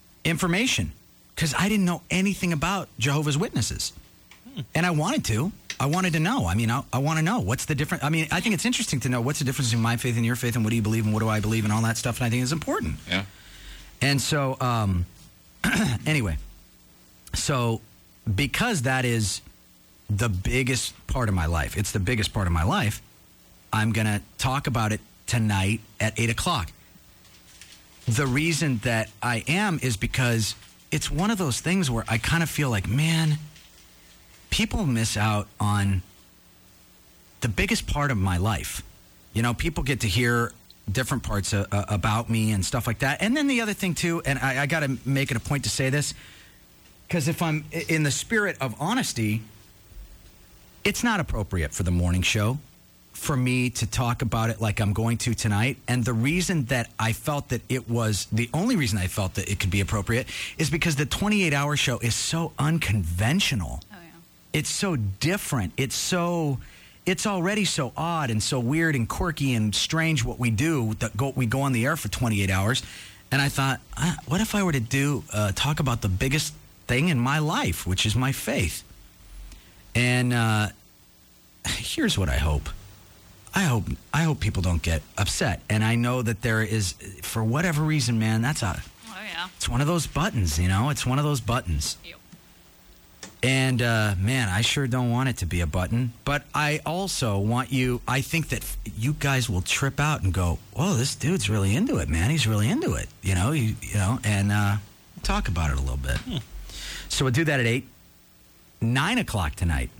Speaker 9: information because I didn't know anything about Jehovah's Witnesses. And I wanted to. I wanted to know. I mean, I want to know what's the difference. I mean, I think it's interesting to know what's the difference between my faith and your faith, and what do you believe and what do I believe and all that stuff. And I think it's important.
Speaker 5: Yeah.
Speaker 9: And so, anyway, so because that is the biggest part of my life, it's the biggest part of my life, I'm going to talk about it tonight at 8 o'clock. The reason that I am is because it's one of those things where I kind of feel like, man, people miss out on the biggest part of my life. You know, people get to hear different parts about me and stuff like that. And then the other thing, too, and I got to make it a point to say this, because if I'm in the spirit of honesty, it's not appropriate for the morning show for me to talk about it like I'm going to tonight. And the reason that I felt that it was, the only reason I felt that it could be appropriate is because the 28-hour show is so unconventional. Oh, yeah. It's so different. It's already so odd and so weird and quirky and strange what we do. We go on the air for 28 hours. And I thought, what if I were to talk about the biggest thing in my life, which is my faith? And here's what I hope. I hope people don't get upset. And I know that there is, for whatever reason, man, it's one of those buttons, you know? It's one of those buttons. Yep. And, man, I sure don't want it to be a button. But I also want I think that you guys will trip out and go, whoa, this dude's really into it, man. He's really into it, you know, and talk about it a little bit. So we'll do that at 8. 9 o'clock tonight.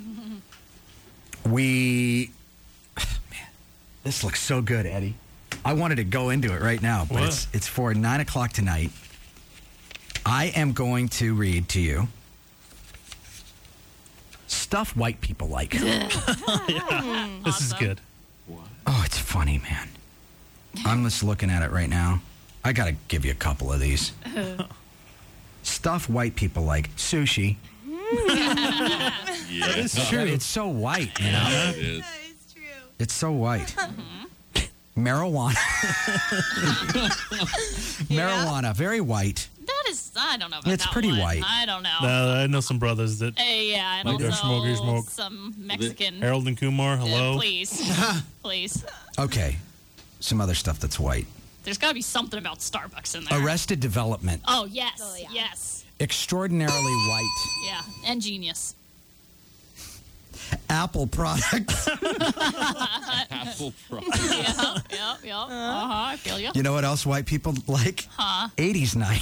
Speaker 9: Man, this looks so good, Eddie. I wanted to go into it right now, but it's for 9 o'clock tonight. I am going to read to you stuff white people like.
Speaker 2: Yeah, this is good.
Speaker 9: Oh, it's funny, man. I'm just looking at it right now. I got to give you a couple of these. Stuff white people like. Sushi.
Speaker 5: Yeah,
Speaker 9: it's true. It's so white, you know?
Speaker 5: Yeah, it is.
Speaker 8: It's true.
Speaker 9: It's so white. Marijuana. Marijuana, very white.
Speaker 4: That is, I don't know about
Speaker 9: It's
Speaker 4: that
Speaker 9: pretty
Speaker 4: one.
Speaker 9: white.
Speaker 4: I don't know.
Speaker 2: I know some brothers that.
Speaker 4: Yeah, and
Speaker 2: like
Speaker 4: also
Speaker 2: smoke.
Speaker 4: some Mexican.
Speaker 2: Harold and Kumar, hello.
Speaker 4: Please. Please.
Speaker 9: Okay. Some other stuff that's white.
Speaker 4: There's got to be something about Starbucks in there.
Speaker 9: Arrested Development.
Speaker 4: Oh, yes. Yes.
Speaker 9: Extraordinarily white.
Speaker 4: Yeah, and genius.
Speaker 9: Apple products.
Speaker 5: Apple products.
Speaker 4: Yep. I feel you.
Speaker 9: You know what else white people like? 80s night.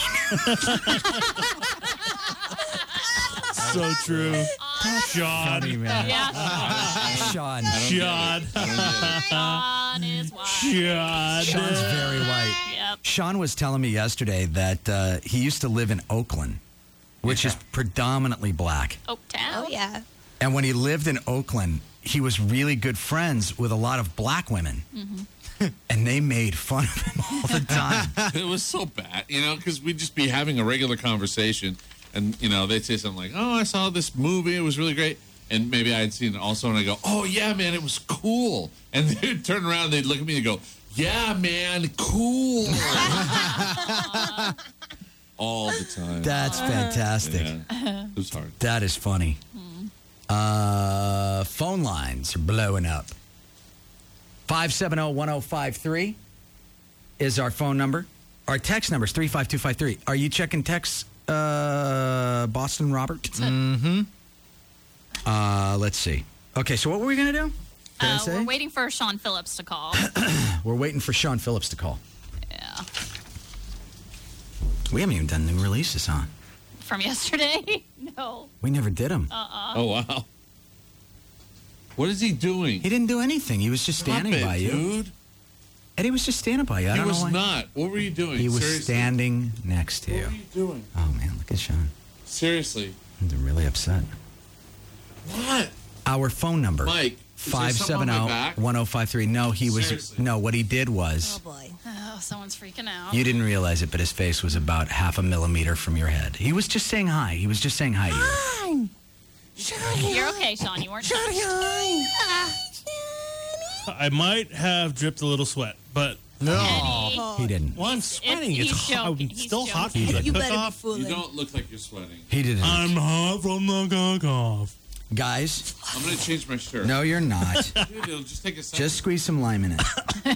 Speaker 2: So true. Sean.
Speaker 9: Funny, man.
Speaker 4: Yeah.
Speaker 9: Sean.
Speaker 4: Sean is white.
Speaker 9: Sean's very white.
Speaker 4: Yep.
Speaker 9: Sean was telling me yesterday that he used to live in Oakland, which is predominantly black.
Speaker 4: Oaktown.
Speaker 8: Oh, yeah.
Speaker 9: And when he lived in Oakland, he was really good friends with a lot of black women.
Speaker 4: Mm-hmm.
Speaker 9: And they made fun of him all the time.
Speaker 5: It was so bad, you know, because we'd just be having a regular conversation. And, you know, they'd say something like, oh, I saw this movie. It was really great. And maybe I'd seen it also. And I go, oh, yeah, man, it was cool. And they'd turn around and they'd look at me and go, yeah, man, cool. All the time.
Speaker 9: That's fantastic.
Speaker 5: Yeah. It was hard.
Speaker 9: That is funny. Phone lines are blowing up. 570-1053 is our phone number. Our text number is 35253. Are you checking texts, Boston Robert? Mm-hmm. Let's see. Okay, so what were we going to do?
Speaker 4: We're waiting for Sean Phillips to call.
Speaker 9: We're waiting for Sean Phillips to call.
Speaker 4: Yeah.
Speaker 9: We haven't even done new releases, huh?
Speaker 4: From yesterday? No.
Speaker 9: We never did them.
Speaker 5: Oh, wow. What is he doing?
Speaker 9: He didn't do anything. He was just standing by you.
Speaker 5: Dude.
Speaker 9: And he was just standing by you. I don't know why.
Speaker 5: He was not. What were you doing?
Speaker 9: He was
Speaker 5: Seriously?
Speaker 9: standing next to you.
Speaker 5: What were you doing?
Speaker 9: Oh, man, look at Sean.
Speaker 5: Seriously.
Speaker 9: I'm really upset.
Speaker 5: What?
Speaker 9: Our phone number.
Speaker 5: Mike, is there something on my back?
Speaker 9: 570-1053. No, he was.
Speaker 5: Seriously?
Speaker 9: No, what he did was.
Speaker 8: Oh, boy.
Speaker 4: Oh, someone's freaking out.
Speaker 9: You didn't realize it, but his face was about 0.5 millimeter from your head. He was just saying hi. He was just saying hi to you.
Speaker 4: You're okay, Sean. You weren't.
Speaker 2: I might have dripped a little sweat, but
Speaker 9: no, he didn't.
Speaker 2: Well, I'm sweating. It's hot. I'm still hot from the
Speaker 8: You better be
Speaker 2: cook-off.
Speaker 8: fooling.
Speaker 5: You don't look like you're sweating.
Speaker 9: He didn't.
Speaker 2: I'm hot from the cook-off.
Speaker 9: Guys,
Speaker 5: I'm going to change my shirt.
Speaker 9: no, you're not.
Speaker 5: Dude, it'll just take a second.
Speaker 9: Just squeeze some lime in it.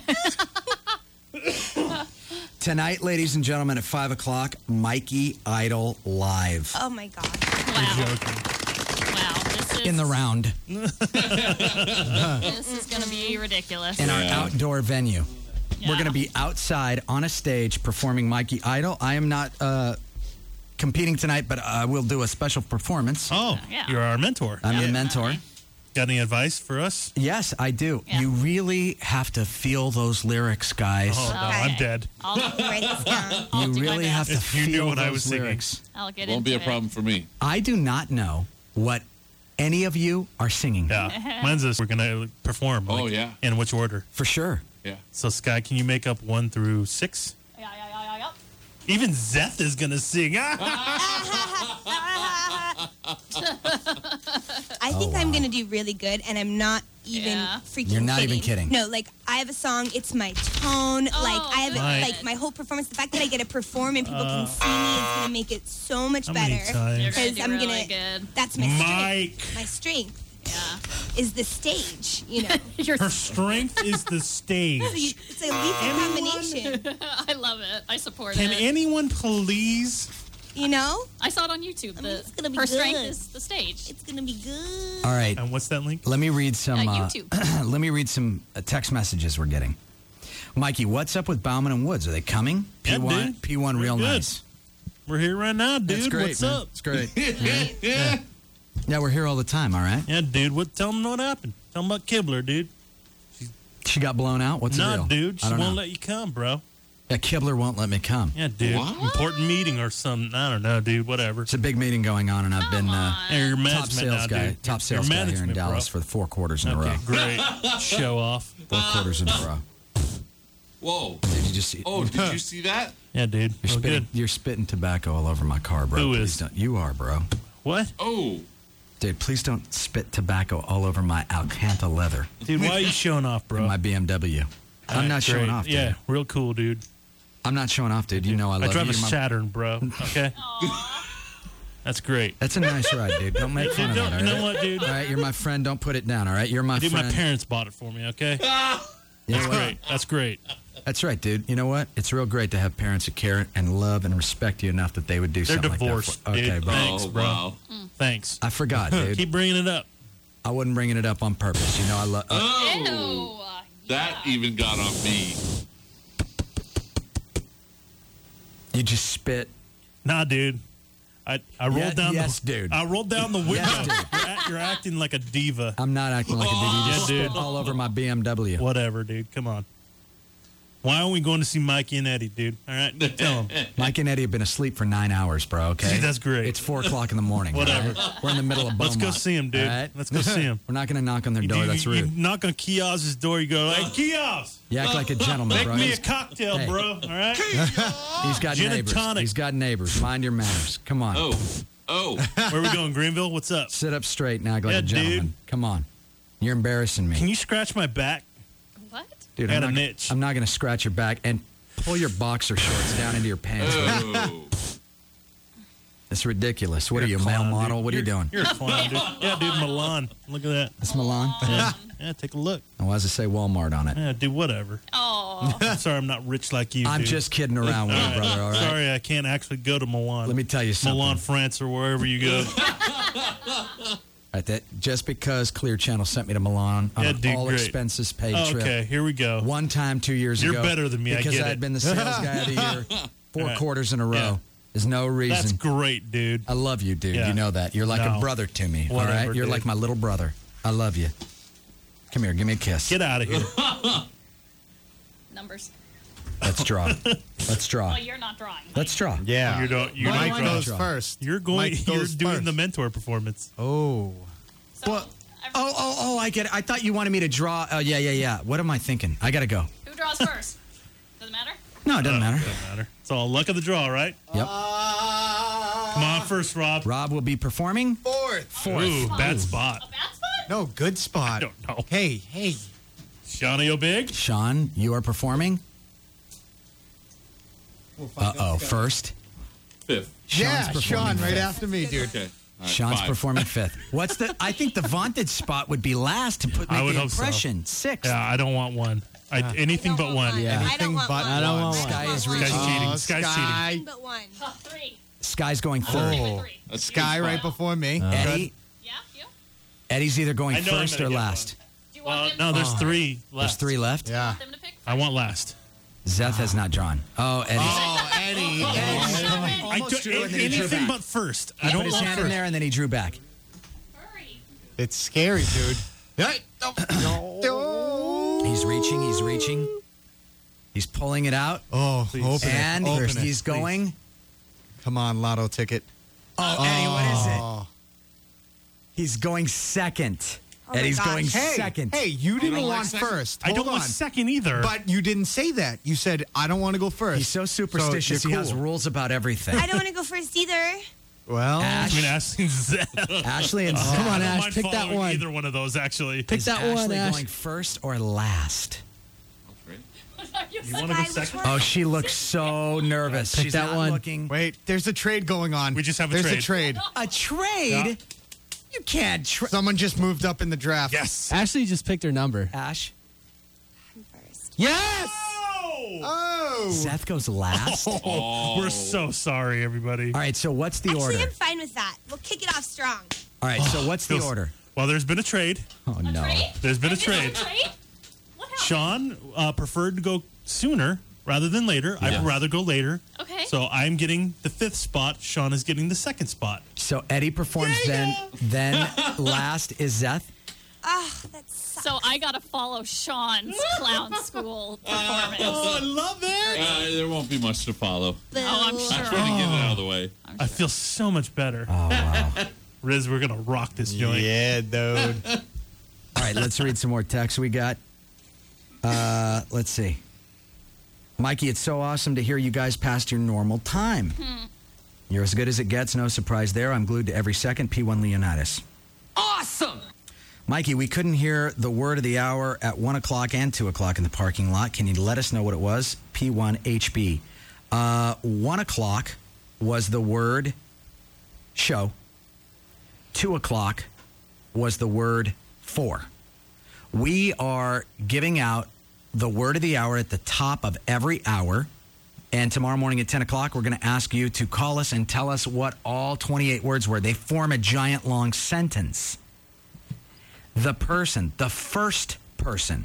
Speaker 9: Tonight, ladies and gentlemen, at 5 o'clock, Mikey Idol Live.
Speaker 8: Oh my God.
Speaker 4: Wow. This is,
Speaker 9: In the round.
Speaker 4: this is going to be ridiculous.
Speaker 9: In our outdoor venue. We're going to be outside on a stage performing Mikey Idol. I am not competing tonight, but I will do a special performance.
Speaker 2: Oh, you're our mentor.
Speaker 9: I'm your mentor.
Speaker 2: Got any advice for us?
Speaker 9: Yes, I do. You really have to feel those lyrics, guys.
Speaker 2: Oh, no, I'm dead.
Speaker 4: I'll write this down.
Speaker 9: You really have to
Speaker 2: If you knew
Speaker 9: feel
Speaker 2: what I
Speaker 9: those
Speaker 2: was singing.
Speaker 9: lyrics.
Speaker 4: I'll get
Speaker 5: Won't
Speaker 4: into
Speaker 5: be a
Speaker 4: it.
Speaker 5: problem for me.
Speaker 9: I do not know what any of you are singing.
Speaker 2: Yeah. When's this? We're going to perform.
Speaker 5: Oh, yeah.
Speaker 2: In which order?
Speaker 9: For sure.
Speaker 5: Yeah.
Speaker 2: So, Sky, can you make up 1 through 6?
Speaker 4: Yeah.
Speaker 2: Even Zeth is going to sing.
Speaker 8: I think I'm going to do really good, and I'm not even freaking
Speaker 9: You're not
Speaker 8: kidding.
Speaker 9: even kidding.
Speaker 8: No, like, I have a song, it's my tone. Like, I have,
Speaker 2: Right.
Speaker 8: like, my whole performance, the fact that I get to perform and people can see me is going to make it so much
Speaker 2: How many
Speaker 8: better.
Speaker 2: times? You're
Speaker 4: gonna
Speaker 8: Because
Speaker 4: do
Speaker 8: I'm
Speaker 4: really
Speaker 8: going to,
Speaker 4: good.
Speaker 8: that's my
Speaker 2: Mike.
Speaker 8: strength. My strength
Speaker 4: Yeah.
Speaker 8: is the stage, you know.
Speaker 2: Her strength is the stage.
Speaker 8: It's a lethal combination,
Speaker 4: I love it. I support
Speaker 2: Can
Speaker 4: it.
Speaker 2: anyone please?
Speaker 8: you know?
Speaker 4: I saw it on YouTube.
Speaker 8: it's gonna be
Speaker 4: her strength
Speaker 8: good.
Speaker 4: is the stage.
Speaker 8: It's going to be good.
Speaker 9: All right.
Speaker 2: And what's that link?
Speaker 9: Let me read some.
Speaker 4: YouTube.
Speaker 9: Let me read some text messages we're getting. Mikey, what's up with Bauman and Woods? Are they coming?
Speaker 2: Yeah,
Speaker 9: P1,
Speaker 2: dude.
Speaker 9: P1
Speaker 2: We're
Speaker 9: real
Speaker 2: good.
Speaker 9: nice.
Speaker 2: We're here right now, dude.
Speaker 9: That's great,
Speaker 2: What's
Speaker 9: man.
Speaker 2: up?
Speaker 9: It's great. Yeah, we're here all the time. All right.
Speaker 2: Yeah, dude. Tell them what happened. Tell them about Kibler, dude.
Speaker 9: She got blown out. What's the deal?
Speaker 2: Nah, dude. She
Speaker 9: I don't
Speaker 2: won't
Speaker 9: know.
Speaker 2: let you come, bro.
Speaker 9: Yeah, Kibler won't let me come.
Speaker 2: Yeah, dude.
Speaker 5: What?
Speaker 2: Important meeting or something. I don't know, dude. Whatever.
Speaker 9: It's a big meeting going on, and I've been
Speaker 2: Hey, your
Speaker 9: top
Speaker 2: management
Speaker 9: sales
Speaker 2: now,
Speaker 9: guy,
Speaker 2: dude.
Speaker 9: top
Speaker 2: Your
Speaker 9: sales guy here in
Speaker 2: management,
Speaker 9: Dallas
Speaker 2: bro.
Speaker 9: for the 4 quarters in a row.
Speaker 2: Okay, great. Show off.
Speaker 9: 4 quarters in a row.
Speaker 5: Whoa.
Speaker 9: Did you just see?
Speaker 5: Oh, did you see that?
Speaker 2: Yeah, dude.
Speaker 9: You're
Speaker 2: Oh,
Speaker 9: spitting,
Speaker 2: good.
Speaker 9: you're spitting tobacco all over my car, bro.
Speaker 2: Who
Speaker 9: Please
Speaker 2: is?
Speaker 9: don't- You are, bro.
Speaker 2: What?
Speaker 5: Oh.
Speaker 9: Dude, please don't spit tobacco all over my Alcantara leather.
Speaker 2: Dude, why are you showing off, bro?
Speaker 9: In my BMW. I'm
Speaker 2: Alright,
Speaker 9: not showing
Speaker 2: great.
Speaker 9: off, dude.
Speaker 2: Yeah, real cool, dude.
Speaker 9: I'm not showing off, dude. You know I love
Speaker 2: I drive
Speaker 9: you.
Speaker 2: a
Speaker 9: You're my-
Speaker 2: Saturn, bro. Okay? That's great.
Speaker 9: That's a nice ride, dude. Don't make fun of
Speaker 2: Dude,
Speaker 9: that, all
Speaker 2: you know
Speaker 9: right?
Speaker 2: what, dude?
Speaker 9: All right, you're my friend. Don't put it down, all right? You're my
Speaker 2: Dude,
Speaker 9: friend.
Speaker 2: my parents bought it for me, okay?
Speaker 9: You know
Speaker 2: That's
Speaker 9: what?
Speaker 2: great. That's great.
Speaker 9: That's right, dude. You know what? It's real great to have parents that care and love and respect you enough that they would do
Speaker 2: They're
Speaker 9: something
Speaker 2: divorced,
Speaker 9: like that.
Speaker 2: dude.
Speaker 9: Okay, bro.
Speaker 2: Thanks,
Speaker 5: Oh,
Speaker 2: bro.
Speaker 5: wow.
Speaker 2: Thanks.
Speaker 9: I forgot, dude.
Speaker 2: Keep bringing it up.
Speaker 9: I wasn't bringing it up on purpose. You know I love.
Speaker 5: Oh. That even got on me.
Speaker 9: You just spit.
Speaker 2: Nah, dude. I rolled
Speaker 9: Yeah,
Speaker 2: down
Speaker 9: yes,
Speaker 2: the
Speaker 9: dude.
Speaker 2: I rolled down the window.
Speaker 9: Yes, dude.
Speaker 2: You're acting like a diva.
Speaker 9: I'm not acting like a dude. You just
Speaker 2: Yeah,
Speaker 9: spit
Speaker 2: dude.
Speaker 9: all over my BMW.
Speaker 2: Whatever, dude. Come on. Why aren't we going to see Mikey and Eddie, dude? All right, tell them.
Speaker 9: Mike and Eddie have been asleep for 9 hours, bro. Okay,
Speaker 2: See, that's great.
Speaker 9: It's 4 o'clock in the morning.
Speaker 2: Whatever.
Speaker 9: all right? We're in the middle of
Speaker 2: Let's go
Speaker 9: Beaumont,
Speaker 2: see him, dude.
Speaker 9: all right?
Speaker 2: Let's go see him.
Speaker 9: We're not going to knock on their door. That's
Speaker 2: you
Speaker 9: rude.
Speaker 2: knock on Kios's door. You go, hey, Kios,
Speaker 9: You act like a gentleman,
Speaker 2: make
Speaker 9: bro.
Speaker 2: me a
Speaker 9: He's-
Speaker 2: cocktail,
Speaker 9: Hey.
Speaker 2: bro. All right.
Speaker 9: He's got
Speaker 2: Gin and
Speaker 9: neighbors.
Speaker 2: tonic.
Speaker 9: He's got neighbors. Mind your manners. Come on.
Speaker 5: Oh.
Speaker 2: Where we going, Greenville? What's up?
Speaker 9: Sit up straight and act like
Speaker 2: Yeah,
Speaker 9: a gentleman.
Speaker 2: dude.
Speaker 9: Come on. You're embarrassing me.
Speaker 2: Can you scratch my back?
Speaker 4: What?
Speaker 9: Dude,
Speaker 2: I got
Speaker 9: I'm
Speaker 2: an
Speaker 9: not,
Speaker 2: itch.
Speaker 9: I'm not going to scratch your back and pull your boxer shorts down into your pants.
Speaker 5: Oh.
Speaker 9: It's ridiculous. What are you,
Speaker 2: You're
Speaker 9: a
Speaker 2: a
Speaker 9: male
Speaker 2: clown,
Speaker 9: model?
Speaker 2: dude.
Speaker 9: What are you doing?
Speaker 2: You're a clown, dude. Yeah, dude, Milan. Look at that.
Speaker 9: That's Milan?
Speaker 2: Yeah, take a look.
Speaker 9: And why does it say Walmart on it?
Speaker 2: Yeah, dude, whatever.
Speaker 4: Oh.
Speaker 2: I'm sorry I'm not rich like you,
Speaker 9: I'm
Speaker 2: dude.
Speaker 9: just kidding around with you, brother, all right?
Speaker 2: Sorry, I can't actually go to Milan.
Speaker 9: Let me tell you something.
Speaker 2: Milan, France, or wherever you go.
Speaker 9: Right, that just because Clear Channel sent me to Milan on
Speaker 2: Yeah,
Speaker 9: an
Speaker 2: dude,
Speaker 9: all
Speaker 2: great.
Speaker 9: expenses paid
Speaker 2: Oh,
Speaker 9: trip.
Speaker 2: okay, here we go.
Speaker 9: One time 2 years
Speaker 2: You're
Speaker 9: ago.
Speaker 2: better than me, I
Speaker 9: Because
Speaker 2: get
Speaker 9: I
Speaker 2: it.
Speaker 9: had been the sales guy of the year 4
Speaker 2: Right.
Speaker 9: quarters in a row.
Speaker 2: Yeah.
Speaker 9: There's no reason.
Speaker 2: That's great, dude.
Speaker 9: I love you, dude.
Speaker 2: Yeah.
Speaker 9: You know that. You're like
Speaker 2: No.
Speaker 9: a brother to me. all
Speaker 2: Whatever,
Speaker 9: right? You're
Speaker 2: dude.
Speaker 9: like my little brother. I love you. Come here. Give me a kiss.
Speaker 2: Get out of here.
Speaker 4: Numbers.
Speaker 9: Let's draw. Let's draw.
Speaker 4: Well, you're not drawing.
Speaker 9: Let's draw.
Speaker 1: Yeah.
Speaker 2: You're
Speaker 1: Mike
Speaker 2: not
Speaker 1: goes
Speaker 2: drawing.
Speaker 1: first.
Speaker 2: You're going.
Speaker 1: Mike
Speaker 2: You're
Speaker 1: goes
Speaker 2: doing
Speaker 1: first.
Speaker 2: the mentor performance.
Speaker 1: Oh.
Speaker 4: So,
Speaker 9: Oh, I get it. I thought you wanted me to draw. Oh, yeah. What am I thinking? I got to go.
Speaker 4: who draws first? Doesn't matter?
Speaker 9: No, it doesn't matter.
Speaker 2: Doesn't matter. It's all luck of the draw, right?
Speaker 9: Yep.
Speaker 2: Come on, first, Rob.
Speaker 9: Rob will be performing.
Speaker 1: Fourth.
Speaker 2: Ooh, bad spot.
Speaker 4: A bad spot?
Speaker 1: No, good spot.
Speaker 2: I don't know.
Speaker 1: Hey.
Speaker 2: Shawnee O'Big.
Speaker 9: Sean, you are performing. Uh-oh. First.
Speaker 5: Fifth.
Speaker 1: Yeah,
Speaker 9: Sean's
Speaker 1: Sean,
Speaker 9: performing
Speaker 1: right
Speaker 9: fifth.
Speaker 1: after me, dude.
Speaker 5: Okay. right,
Speaker 9: Sean's
Speaker 5: 5.
Speaker 9: performing 5th. What's the? I think the vaunted spot would be last to make
Speaker 2: I would
Speaker 9: the
Speaker 2: hope so.
Speaker 9: impression. 6th.
Speaker 2: Yeah, I don't want 1. Anything but 1.
Speaker 3: Yeah.
Speaker 8: I don't want one.
Speaker 3: I don't want one.
Speaker 9: Sky is
Speaker 2: Guy's
Speaker 9: reaching.
Speaker 2: cheating. Sky's
Speaker 1: Sky.
Speaker 2: cheating.
Speaker 8: But one.
Speaker 4: 3.
Speaker 9: Sky's going 3rd.
Speaker 1: Oh,
Speaker 5: That's
Speaker 1: Sky
Speaker 5: good
Speaker 1: right
Speaker 5: spot.
Speaker 1: before me.
Speaker 9: Eddie.
Speaker 4: Yeah, you?
Speaker 9: Eddie's either going
Speaker 2: I know I'm
Speaker 9: first
Speaker 2: gonna
Speaker 9: or
Speaker 2: get
Speaker 9: last.
Speaker 4: Do you want them
Speaker 2: No, there's
Speaker 4: to
Speaker 2: 3
Speaker 9: There's
Speaker 2: left.
Speaker 9: 3 left.
Speaker 1: Yeah.
Speaker 4: them to pick?
Speaker 2: I want last.
Speaker 9: Zeth has not drawn. Oh, Eddie.
Speaker 1: Oh, Eddie.
Speaker 2: I
Speaker 9: Almost drew and then he drew
Speaker 2: anything
Speaker 9: back.
Speaker 2: but first.
Speaker 9: He
Speaker 2: I
Speaker 9: put
Speaker 2: don't
Speaker 9: his
Speaker 2: want
Speaker 9: hand in
Speaker 2: first.
Speaker 9: there and then he drew back.
Speaker 4: Hurry.
Speaker 1: It's scary, dude.
Speaker 9: He's reaching. He's reaching. He's pulling it out.
Speaker 1: Oh, open
Speaker 9: And
Speaker 1: it. Open it.
Speaker 9: he's going.
Speaker 1: Come on, lotto ticket.
Speaker 9: Oh, Eddie, what is it?
Speaker 1: Oh.
Speaker 9: He's going second.
Speaker 8: Oh my
Speaker 9: Eddie's
Speaker 8: gosh.
Speaker 9: going
Speaker 1: Hey,
Speaker 9: second.
Speaker 1: hey, you didn't
Speaker 5: don't like
Speaker 1: want
Speaker 5: second?
Speaker 1: first.
Speaker 2: I don't
Speaker 1: Hold
Speaker 2: want
Speaker 1: on.
Speaker 2: second either.
Speaker 1: But you didn't say that. You said, I don't want to go first.
Speaker 9: He's so superstitious.
Speaker 1: So
Speaker 9: he
Speaker 1: you're
Speaker 9: has
Speaker 1: cool.
Speaker 9: rules about everything.
Speaker 8: I don't want to go first either.
Speaker 1: Well,
Speaker 2: I mean, asking Zeth.
Speaker 9: Ashley and
Speaker 3: Come
Speaker 9: Zeth.
Speaker 3: on,
Speaker 2: I don't
Speaker 3: Ash,
Speaker 2: mind
Speaker 3: pick that
Speaker 2: following
Speaker 3: one.
Speaker 2: Either one of those, actually.
Speaker 3: Pick
Speaker 9: Is
Speaker 3: that one,
Speaker 9: Ashley
Speaker 3: Ash.
Speaker 9: going first or last?
Speaker 2: You want to go second?
Speaker 9: Oh, she looks so nervous.
Speaker 3: Pick
Speaker 9: She's
Speaker 3: that
Speaker 9: not
Speaker 3: one.
Speaker 9: looking.
Speaker 1: wait, there's a trade going on.
Speaker 2: We just have a
Speaker 1: there's
Speaker 2: trade.
Speaker 1: a trade.
Speaker 9: A trade?
Speaker 2: Yeah.
Speaker 9: You can't trade.
Speaker 1: Someone just moved up in the draft.
Speaker 2: Yes.
Speaker 3: Ashley just picked her number.
Speaker 9: Ash?
Speaker 8: First.
Speaker 1: Yes!
Speaker 2: Oh!
Speaker 1: Oh!
Speaker 9: Seth goes last. All
Speaker 2: We're so sorry, everybody.
Speaker 9: right, so what's the
Speaker 8: Actually,
Speaker 9: order?
Speaker 8: I'm fine with that. We'll kick it off strong.
Speaker 9: All right, so what's the
Speaker 2: Feels-
Speaker 9: order?
Speaker 2: Well, there's been a trade.
Speaker 9: Oh, no.
Speaker 4: Trade?
Speaker 2: There's been a
Speaker 4: Is this
Speaker 2: trade.
Speaker 4: What happened?
Speaker 2: Sean preferred to go sooner rather than later. I'd rather go later.
Speaker 4: Okay.
Speaker 2: So I'm getting the 5th spot. Sean is getting the 2nd spot.
Speaker 9: So Eddie performs then last is Zeth.
Speaker 8: Oh, that sucks.
Speaker 4: So I got to follow Sean's clown school performance.
Speaker 2: I love it.
Speaker 5: There won't be much to follow.
Speaker 4: Oh, I'm
Speaker 5: I'm
Speaker 4: sure.
Speaker 5: trying to get it out of the way.
Speaker 2: I feel so much better.
Speaker 9: Oh, wow.
Speaker 2: Riz, we're going to rock this joint.
Speaker 1: Yeah, dude.
Speaker 9: All right, let's read some more texts we got. Let's see. Mikey, it's so awesome to hear you guys past your normal time. You're as good as it gets. No surprise there. I'm glued to every second. P1 Leonidas.
Speaker 12: Awesome!
Speaker 9: Mikey, we couldn't hear the word of the hour at 1 o'clock and 2 o'clock in the parking lot. Can you let us know what it was? P1 HB. 1 o'clock was the word show. 2 o'clock was the word for. We are giving out the word of the hour at the top of every hour. And tomorrow morning at 10 o'clock, we're going to ask you to call us and tell us what all 28 words were. They form a giant long sentence. The first person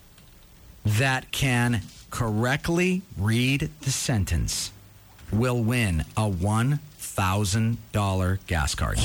Speaker 9: that can correctly read the sentence will win a $1,000 gas card.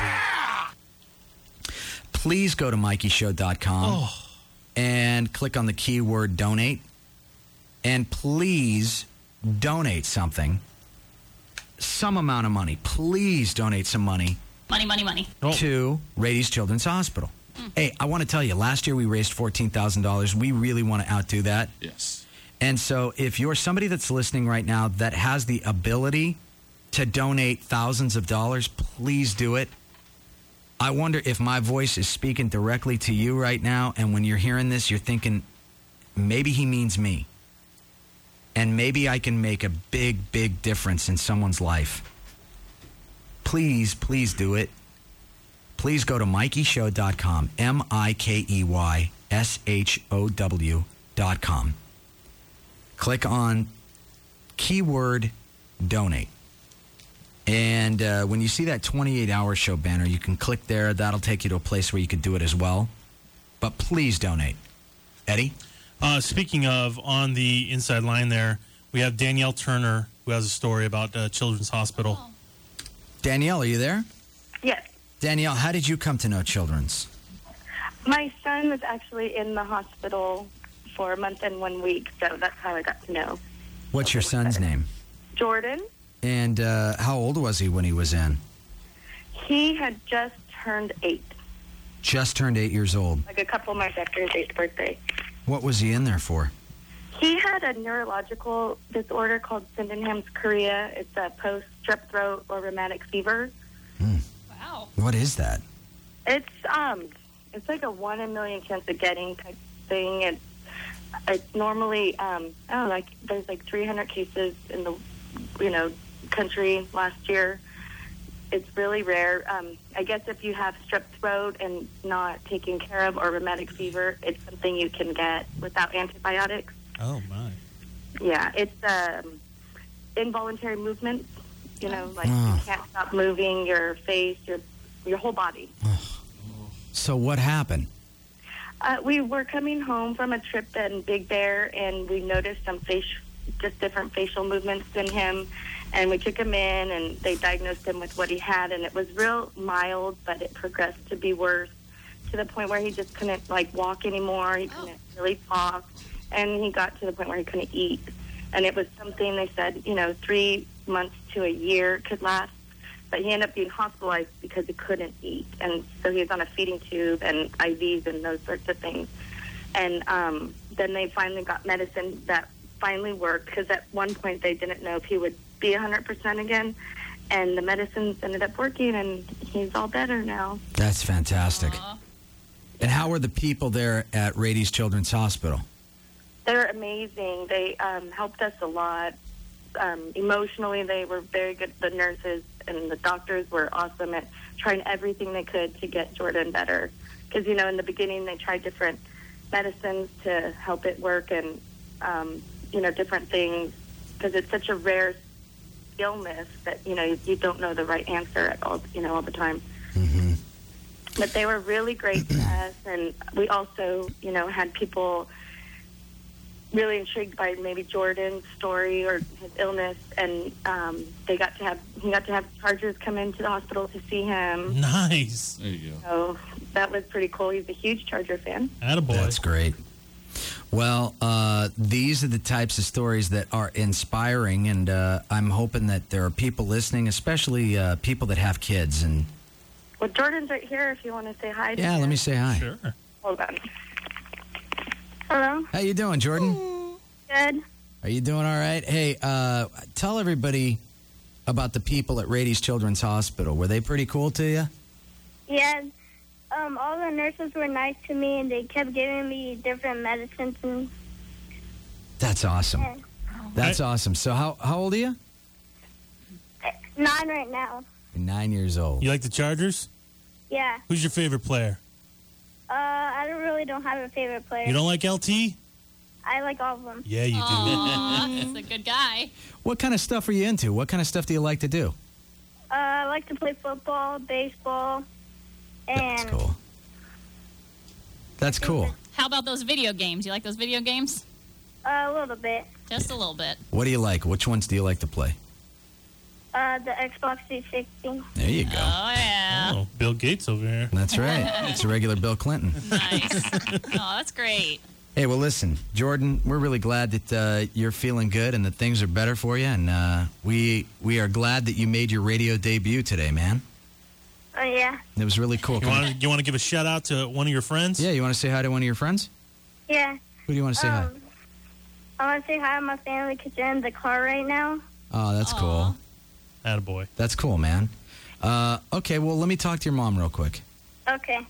Speaker 9: Please go to MikeyShow.com and click on the keyword donate. And please donate something, some amount of money. Please donate some money
Speaker 4: Money.
Speaker 9: to Rady's Children's Hospital. Hey, I want to tell you, last year we raised $14,000. We really want to outdo that.
Speaker 5: Yes.
Speaker 9: And so if you're somebody that's listening right now that has the ability to donate thousands of dollars, please do it. I wonder if my voice is speaking directly to you right now, and when you're hearing this, you're thinking, maybe he means me. And maybe I can make a big, big difference in someone's life. Please do it. Please go to MikeyShow.com, MikeyShow.com. Click on keyword donate. And when you see that 28-hour show banner, you can click there. That'll take you to a place where you could do it as well. But please donate. Eddie?
Speaker 2: Speaking of, on the inside line there, we have Danielle Turner, who has a story about Children's Hospital.
Speaker 9: Danielle, are you there?
Speaker 14: Yes.
Speaker 9: Danielle, how did you come to know Children's?
Speaker 14: My son was actually in the hospital for a month and 1 week, so that's how I got to know.
Speaker 9: What's your son's name?
Speaker 14: Jordan,
Speaker 9: And how old was he when he was in?
Speaker 14: he had just turned 8,
Speaker 9: Just turned 8 years old.
Speaker 14: like a couple months after his 8th birthday.
Speaker 9: What was he in there for?
Speaker 14: He had a neurological disorder called Sydenham's chorea. It's a post-strep throat or rheumatic fever.
Speaker 4: Wow.
Speaker 9: What is that?
Speaker 14: It's like a 1 in a million chance of getting type thing. And it's normally, I don't know, like there's like 300 cases in the, country last year. it's really rare. I guess if you have strep throat and not taken care of, or rheumatic fever, it's something you can get without antibiotics.
Speaker 2: Oh, my.
Speaker 14: Yeah, it's involuntary movements. You know, like you can't stop moving your face, your whole body.
Speaker 9: So what happened?
Speaker 14: We were coming home from a trip in Big Bear, and we noticed some just different facial movements in him. And we took him in, and they diagnosed him with what he had, and it was real mild, but it progressed to be worse, to the point where he just couldn't, like, walk anymore. He couldn't really talk, and he got to the point where he couldn't eat. And it was something they said, 3 months to a year could last, but he ended up being hospitalized because he couldn't eat. And so he was on a feeding tube and IVs and those sorts of things. And then they finally got medicine that finally worked, because at one point they didn't know if he would be 100% again, and the medicines ended up working, and he's all better now.
Speaker 9: That's fantastic. And how were the people there at Rady's Children's Hospital?
Speaker 14: They're amazing. They helped us a lot. Emotionally, they were very good. The nurses and the doctors were awesome at trying everything they could to get Jordan better. Because, in the beginning they tried different medicines to help it work, and, different things, because it's such a rare illness that, you don't know the right answer at all, all the time.
Speaker 9: Mm-hmm.
Speaker 14: But they were really great to us, and we also, had people really intrigued by maybe Jordan's story or his illness, and he got to have Chargers come into the hospital to see him.
Speaker 2: Nice.
Speaker 5: There you go.
Speaker 14: So that was pretty cool. He's a huge Charger fan.
Speaker 2: Attaboy.
Speaker 9: That's great. Well, these are the types of stories that are inspiring, and I'm hoping that there are people listening, especially people that have kids. And
Speaker 14: Well, Jordan's right here if you want to say hi to
Speaker 9: yeah,
Speaker 14: him.
Speaker 9: let me say hi.
Speaker 2: Sure.
Speaker 14: Hold on. Hello?
Speaker 9: How you doing, Jordan?
Speaker 14: Good.
Speaker 9: Are you doing all right? Hey, tell everybody about the people at Rady's Children's Hospital. Were they pretty cool to you?
Speaker 15: Yeah. All the nurses were nice to me, and they kept giving me different medicines. And
Speaker 9: That's awesome. That's awesome. So how old are you?
Speaker 15: 9 right now.
Speaker 9: You're 9 years old.
Speaker 2: You like the Chargers?
Speaker 15: Yeah.
Speaker 2: Who's your favorite player?
Speaker 15: I don't have a favorite player.
Speaker 2: You don't like LT?
Speaker 15: I like all of them.
Speaker 2: Yeah, you do.
Speaker 4: Aw, he's a good guy.
Speaker 9: What kind of stuff are you into? What kind of stuff do you like to do?
Speaker 15: I like to play football, baseball, and...
Speaker 9: That's cool. That's cool.
Speaker 4: How about those video games? You like those video games?
Speaker 15: A little bit.
Speaker 4: Just a little bit.
Speaker 9: What do you like? Which ones do you like to play?
Speaker 15: The Xbox 360.
Speaker 9: There you go.
Speaker 4: Oh, yeah.
Speaker 2: Oh, Bill Gates over here.
Speaker 9: That's right. It's a regular Bill Clinton.
Speaker 4: Nice. Oh, that's great.
Speaker 9: Hey, well, listen, Jordan, we're really glad that you're feeling good and that things are better for you. And we are glad that you made your radio debut today, man.
Speaker 15: Oh, yeah.
Speaker 9: It was really cool.
Speaker 2: You want to give a shout out to one of your friends?
Speaker 9: Yeah, you want to say hi to one of your friends?
Speaker 15: Yeah.
Speaker 9: Who do you want to say hi?
Speaker 15: I want to say hi to my family because they're in the car right now.
Speaker 9: Oh, that's cool.
Speaker 2: Attaboy.
Speaker 9: That's cool, man. Okay, well, let me talk to your mom real quick.
Speaker 15: Okay.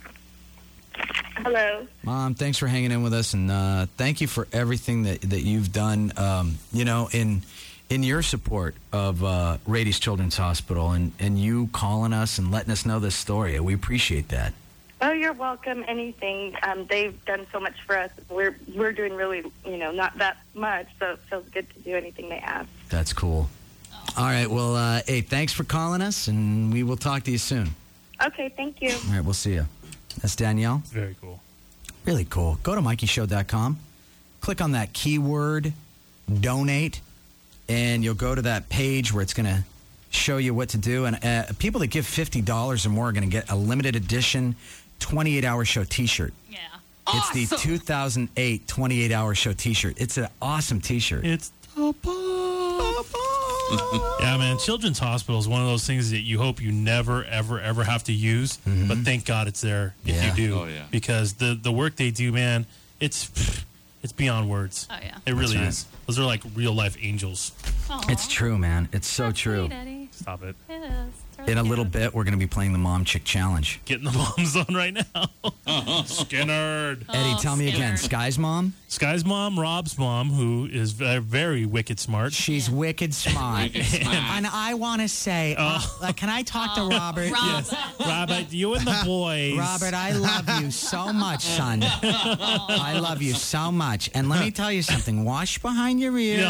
Speaker 15: Hello.
Speaker 9: Mom, thanks for hanging in with us, and thank you for everything that you've done, in your support of Rady's Children's Hospital and you calling us and letting us know this story. We appreciate that.
Speaker 14: Oh, you're welcome. Anything. They've done so much for us. We're doing really, not that much, so it feels good to do anything they ask.
Speaker 9: That's cool. All right, well, hey, thanks for calling us, and we will talk to you soon.
Speaker 14: Okay, thank you.
Speaker 9: All right, we'll see you. That's Danielle.
Speaker 2: Very cool.
Speaker 9: Really cool. Go to MikeyShow.com. Click on that keyword, donate, and you'll go to that page where it's going to show you what to do. And people that give $50 or more are going to get a limited edition 28-hour show T-shirt.
Speaker 4: Yeah.
Speaker 9: Awesome. It's the 2008 28-hour show T-shirt. It's an awesome T-shirt.
Speaker 2: It's yeah, man. Children's Hospital is one of those things that you hope you never, ever, ever have to use.
Speaker 9: Mm-hmm.
Speaker 2: But thank God it's there if you do.
Speaker 5: Oh, yeah.
Speaker 2: Because the work they do, man, it's beyond words.
Speaker 4: Oh, yeah.
Speaker 2: It really
Speaker 9: That's right.
Speaker 2: is. Those are like real life angels.
Speaker 4: Aw.
Speaker 9: It's true, man. It's so true.
Speaker 4: Sweet, Eddie.
Speaker 2: Stop it.
Speaker 4: It is. It's
Speaker 9: In a little bit, we're going to be playing the Mom Chick Challenge.
Speaker 2: Getting the moms on right now. Skinner.
Speaker 9: Eddie, tell me again. Sky's mom?
Speaker 2: Sky's mom, Rob's mom, who is very wicked smart.
Speaker 9: She's wicked smart.
Speaker 5: Wicked smart.
Speaker 9: And I want to say, can I talk to Robert?
Speaker 2: Yes. Robert, you and the boys.
Speaker 9: Robert, I love you so much, son. I love you so much. And let me tell you something. Wash behind your ears.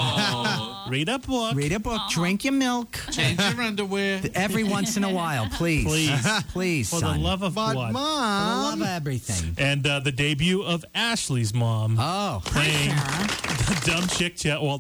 Speaker 2: Read a book.
Speaker 9: Read a book. Drink your milk.
Speaker 5: Change your underwear.
Speaker 9: Every once in a while, please. Please,
Speaker 2: For
Speaker 9: son.
Speaker 2: the love of
Speaker 1: But
Speaker 2: what?
Speaker 9: For the love of everything.
Speaker 2: And the debut of Ashley's mom.
Speaker 9: Oh.
Speaker 2: Playing the dumb chick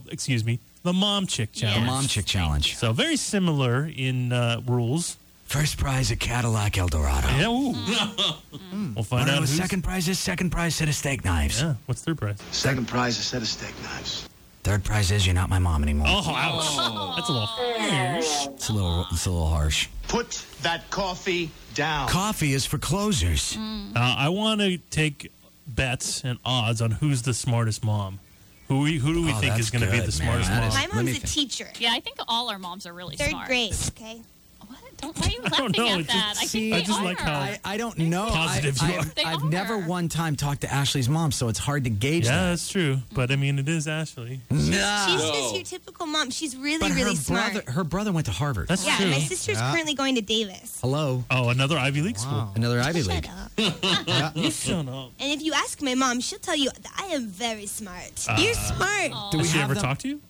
Speaker 2: the Mom Chick Challenge.
Speaker 9: The Mom Chick Challenge.
Speaker 2: So very similar in rules.
Speaker 9: First prize, a Cadillac Eldorado.
Speaker 2: Yeah, ooh. We'll find out who's...
Speaker 9: Second prize, set of steak knives.
Speaker 2: Yeah, what's third prize?
Speaker 16: Second prize, a set of steak knives.
Speaker 9: Third prize is you're not my mom anymore.
Speaker 2: Oh, ouch. That's a little harsh.
Speaker 9: It's a little harsh.
Speaker 16: Put that coffee down.
Speaker 9: Coffee is for closers.
Speaker 2: I want to take bets and odds on who's the smartest mom. Who do we think is going to be the smartest mom?
Speaker 8: My mom's a teacher.
Speaker 4: Yeah, I think all our moms are really
Speaker 8: Third
Speaker 4: smart.
Speaker 8: grade, okay?
Speaker 4: Why are you laughing
Speaker 2: know.
Speaker 4: at that? I think
Speaker 2: I
Speaker 4: they
Speaker 2: just
Speaker 4: are.
Speaker 2: like how
Speaker 9: I don't know.
Speaker 2: positive you are.
Speaker 9: I've never one time talked to Ashley's mom, so it's hard to gauge
Speaker 2: Yeah,
Speaker 9: that.
Speaker 2: that's true. But I mean, it is Ashley.
Speaker 8: She's just your typical mom. She's really, really smart.
Speaker 9: Her brother went to Harvard.
Speaker 2: That's
Speaker 8: Yeah,
Speaker 2: true.
Speaker 8: my sister's currently going to Davis.
Speaker 9: Hello.
Speaker 2: Oh, another Ivy League school.
Speaker 9: Another Ivy League.
Speaker 2: You shut up.
Speaker 8: And if you ask my mom, she'll tell you that I am very smart. You're smart.
Speaker 2: Did she ever talk to you?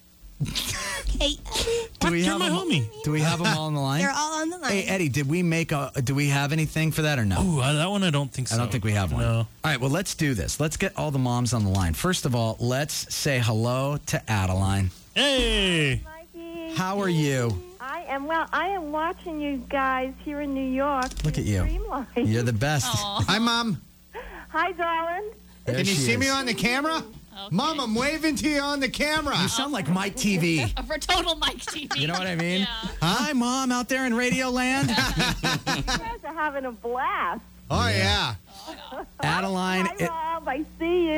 Speaker 8: Okay,
Speaker 9: Do we
Speaker 2: You're
Speaker 9: have
Speaker 2: my
Speaker 9: them,
Speaker 2: homie.
Speaker 9: Do we have them all on the line?
Speaker 8: they're all on the line.
Speaker 9: Hey, Eddie, do we have anything for that or no?
Speaker 2: Ooh, that one I don't think so.
Speaker 9: I don't think we have one.
Speaker 2: No.
Speaker 9: All right, well, let's do this. Let's get all the moms on the line. First of all, let's say hello to Adeline.
Speaker 2: Hey.
Speaker 15: Mikey.
Speaker 9: How are you?
Speaker 15: I am watching you guys here in New York.
Speaker 9: Look at you.
Speaker 15: Streamline.
Speaker 9: You're the best.
Speaker 1: Hi, Mom.
Speaker 15: Hi, darling.
Speaker 9: There
Speaker 1: Can you
Speaker 9: she
Speaker 1: see
Speaker 9: is.
Speaker 1: me on the camera? Mom, I'm waving to you on the camera.
Speaker 9: You sound like Mike TV.
Speaker 4: For total Mike TV.
Speaker 9: You know what I mean?
Speaker 4: Yeah.
Speaker 9: Hi, Mom, out there in Radio Land.
Speaker 15: You guys are having a blast.
Speaker 1: Oh, yeah.
Speaker 9: Adeline.
Speaker 15: Hi, Rob. I see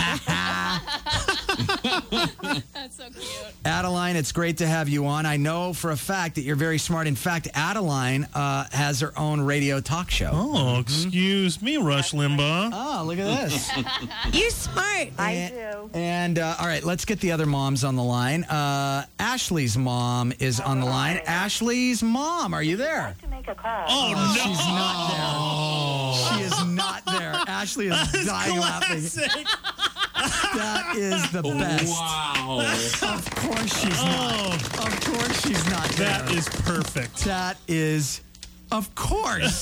Speaker 15: you.
Speaker 4: That's so cute.
Speaker 9: Adeline, it's great to have you on. I know for a fact that you're very smart. In fact, Adeline has her own radio talk show.
Speaker 2: Oh, excuse me, Rush Limbaugh.
Speaker 9: Oh, look at this.
Speaker 8: You're smart.
Speaker 15: I do.
Speaker 9: And all right, let's get the other moms on the line. Ashley's mom is on the line. Ashley's mom, are you there?
Speaker 15: To make a call.
Speaker 2: Oh, no.
Speaker 9: She's not there. She is not there. Ashley is dying laughing. That is the best.
Speaker 5: Wow.
Speaker 9: Of course she's not. Of course she's not there.
Speaker 2: That is perfect.
Speaker 9: That is, of course.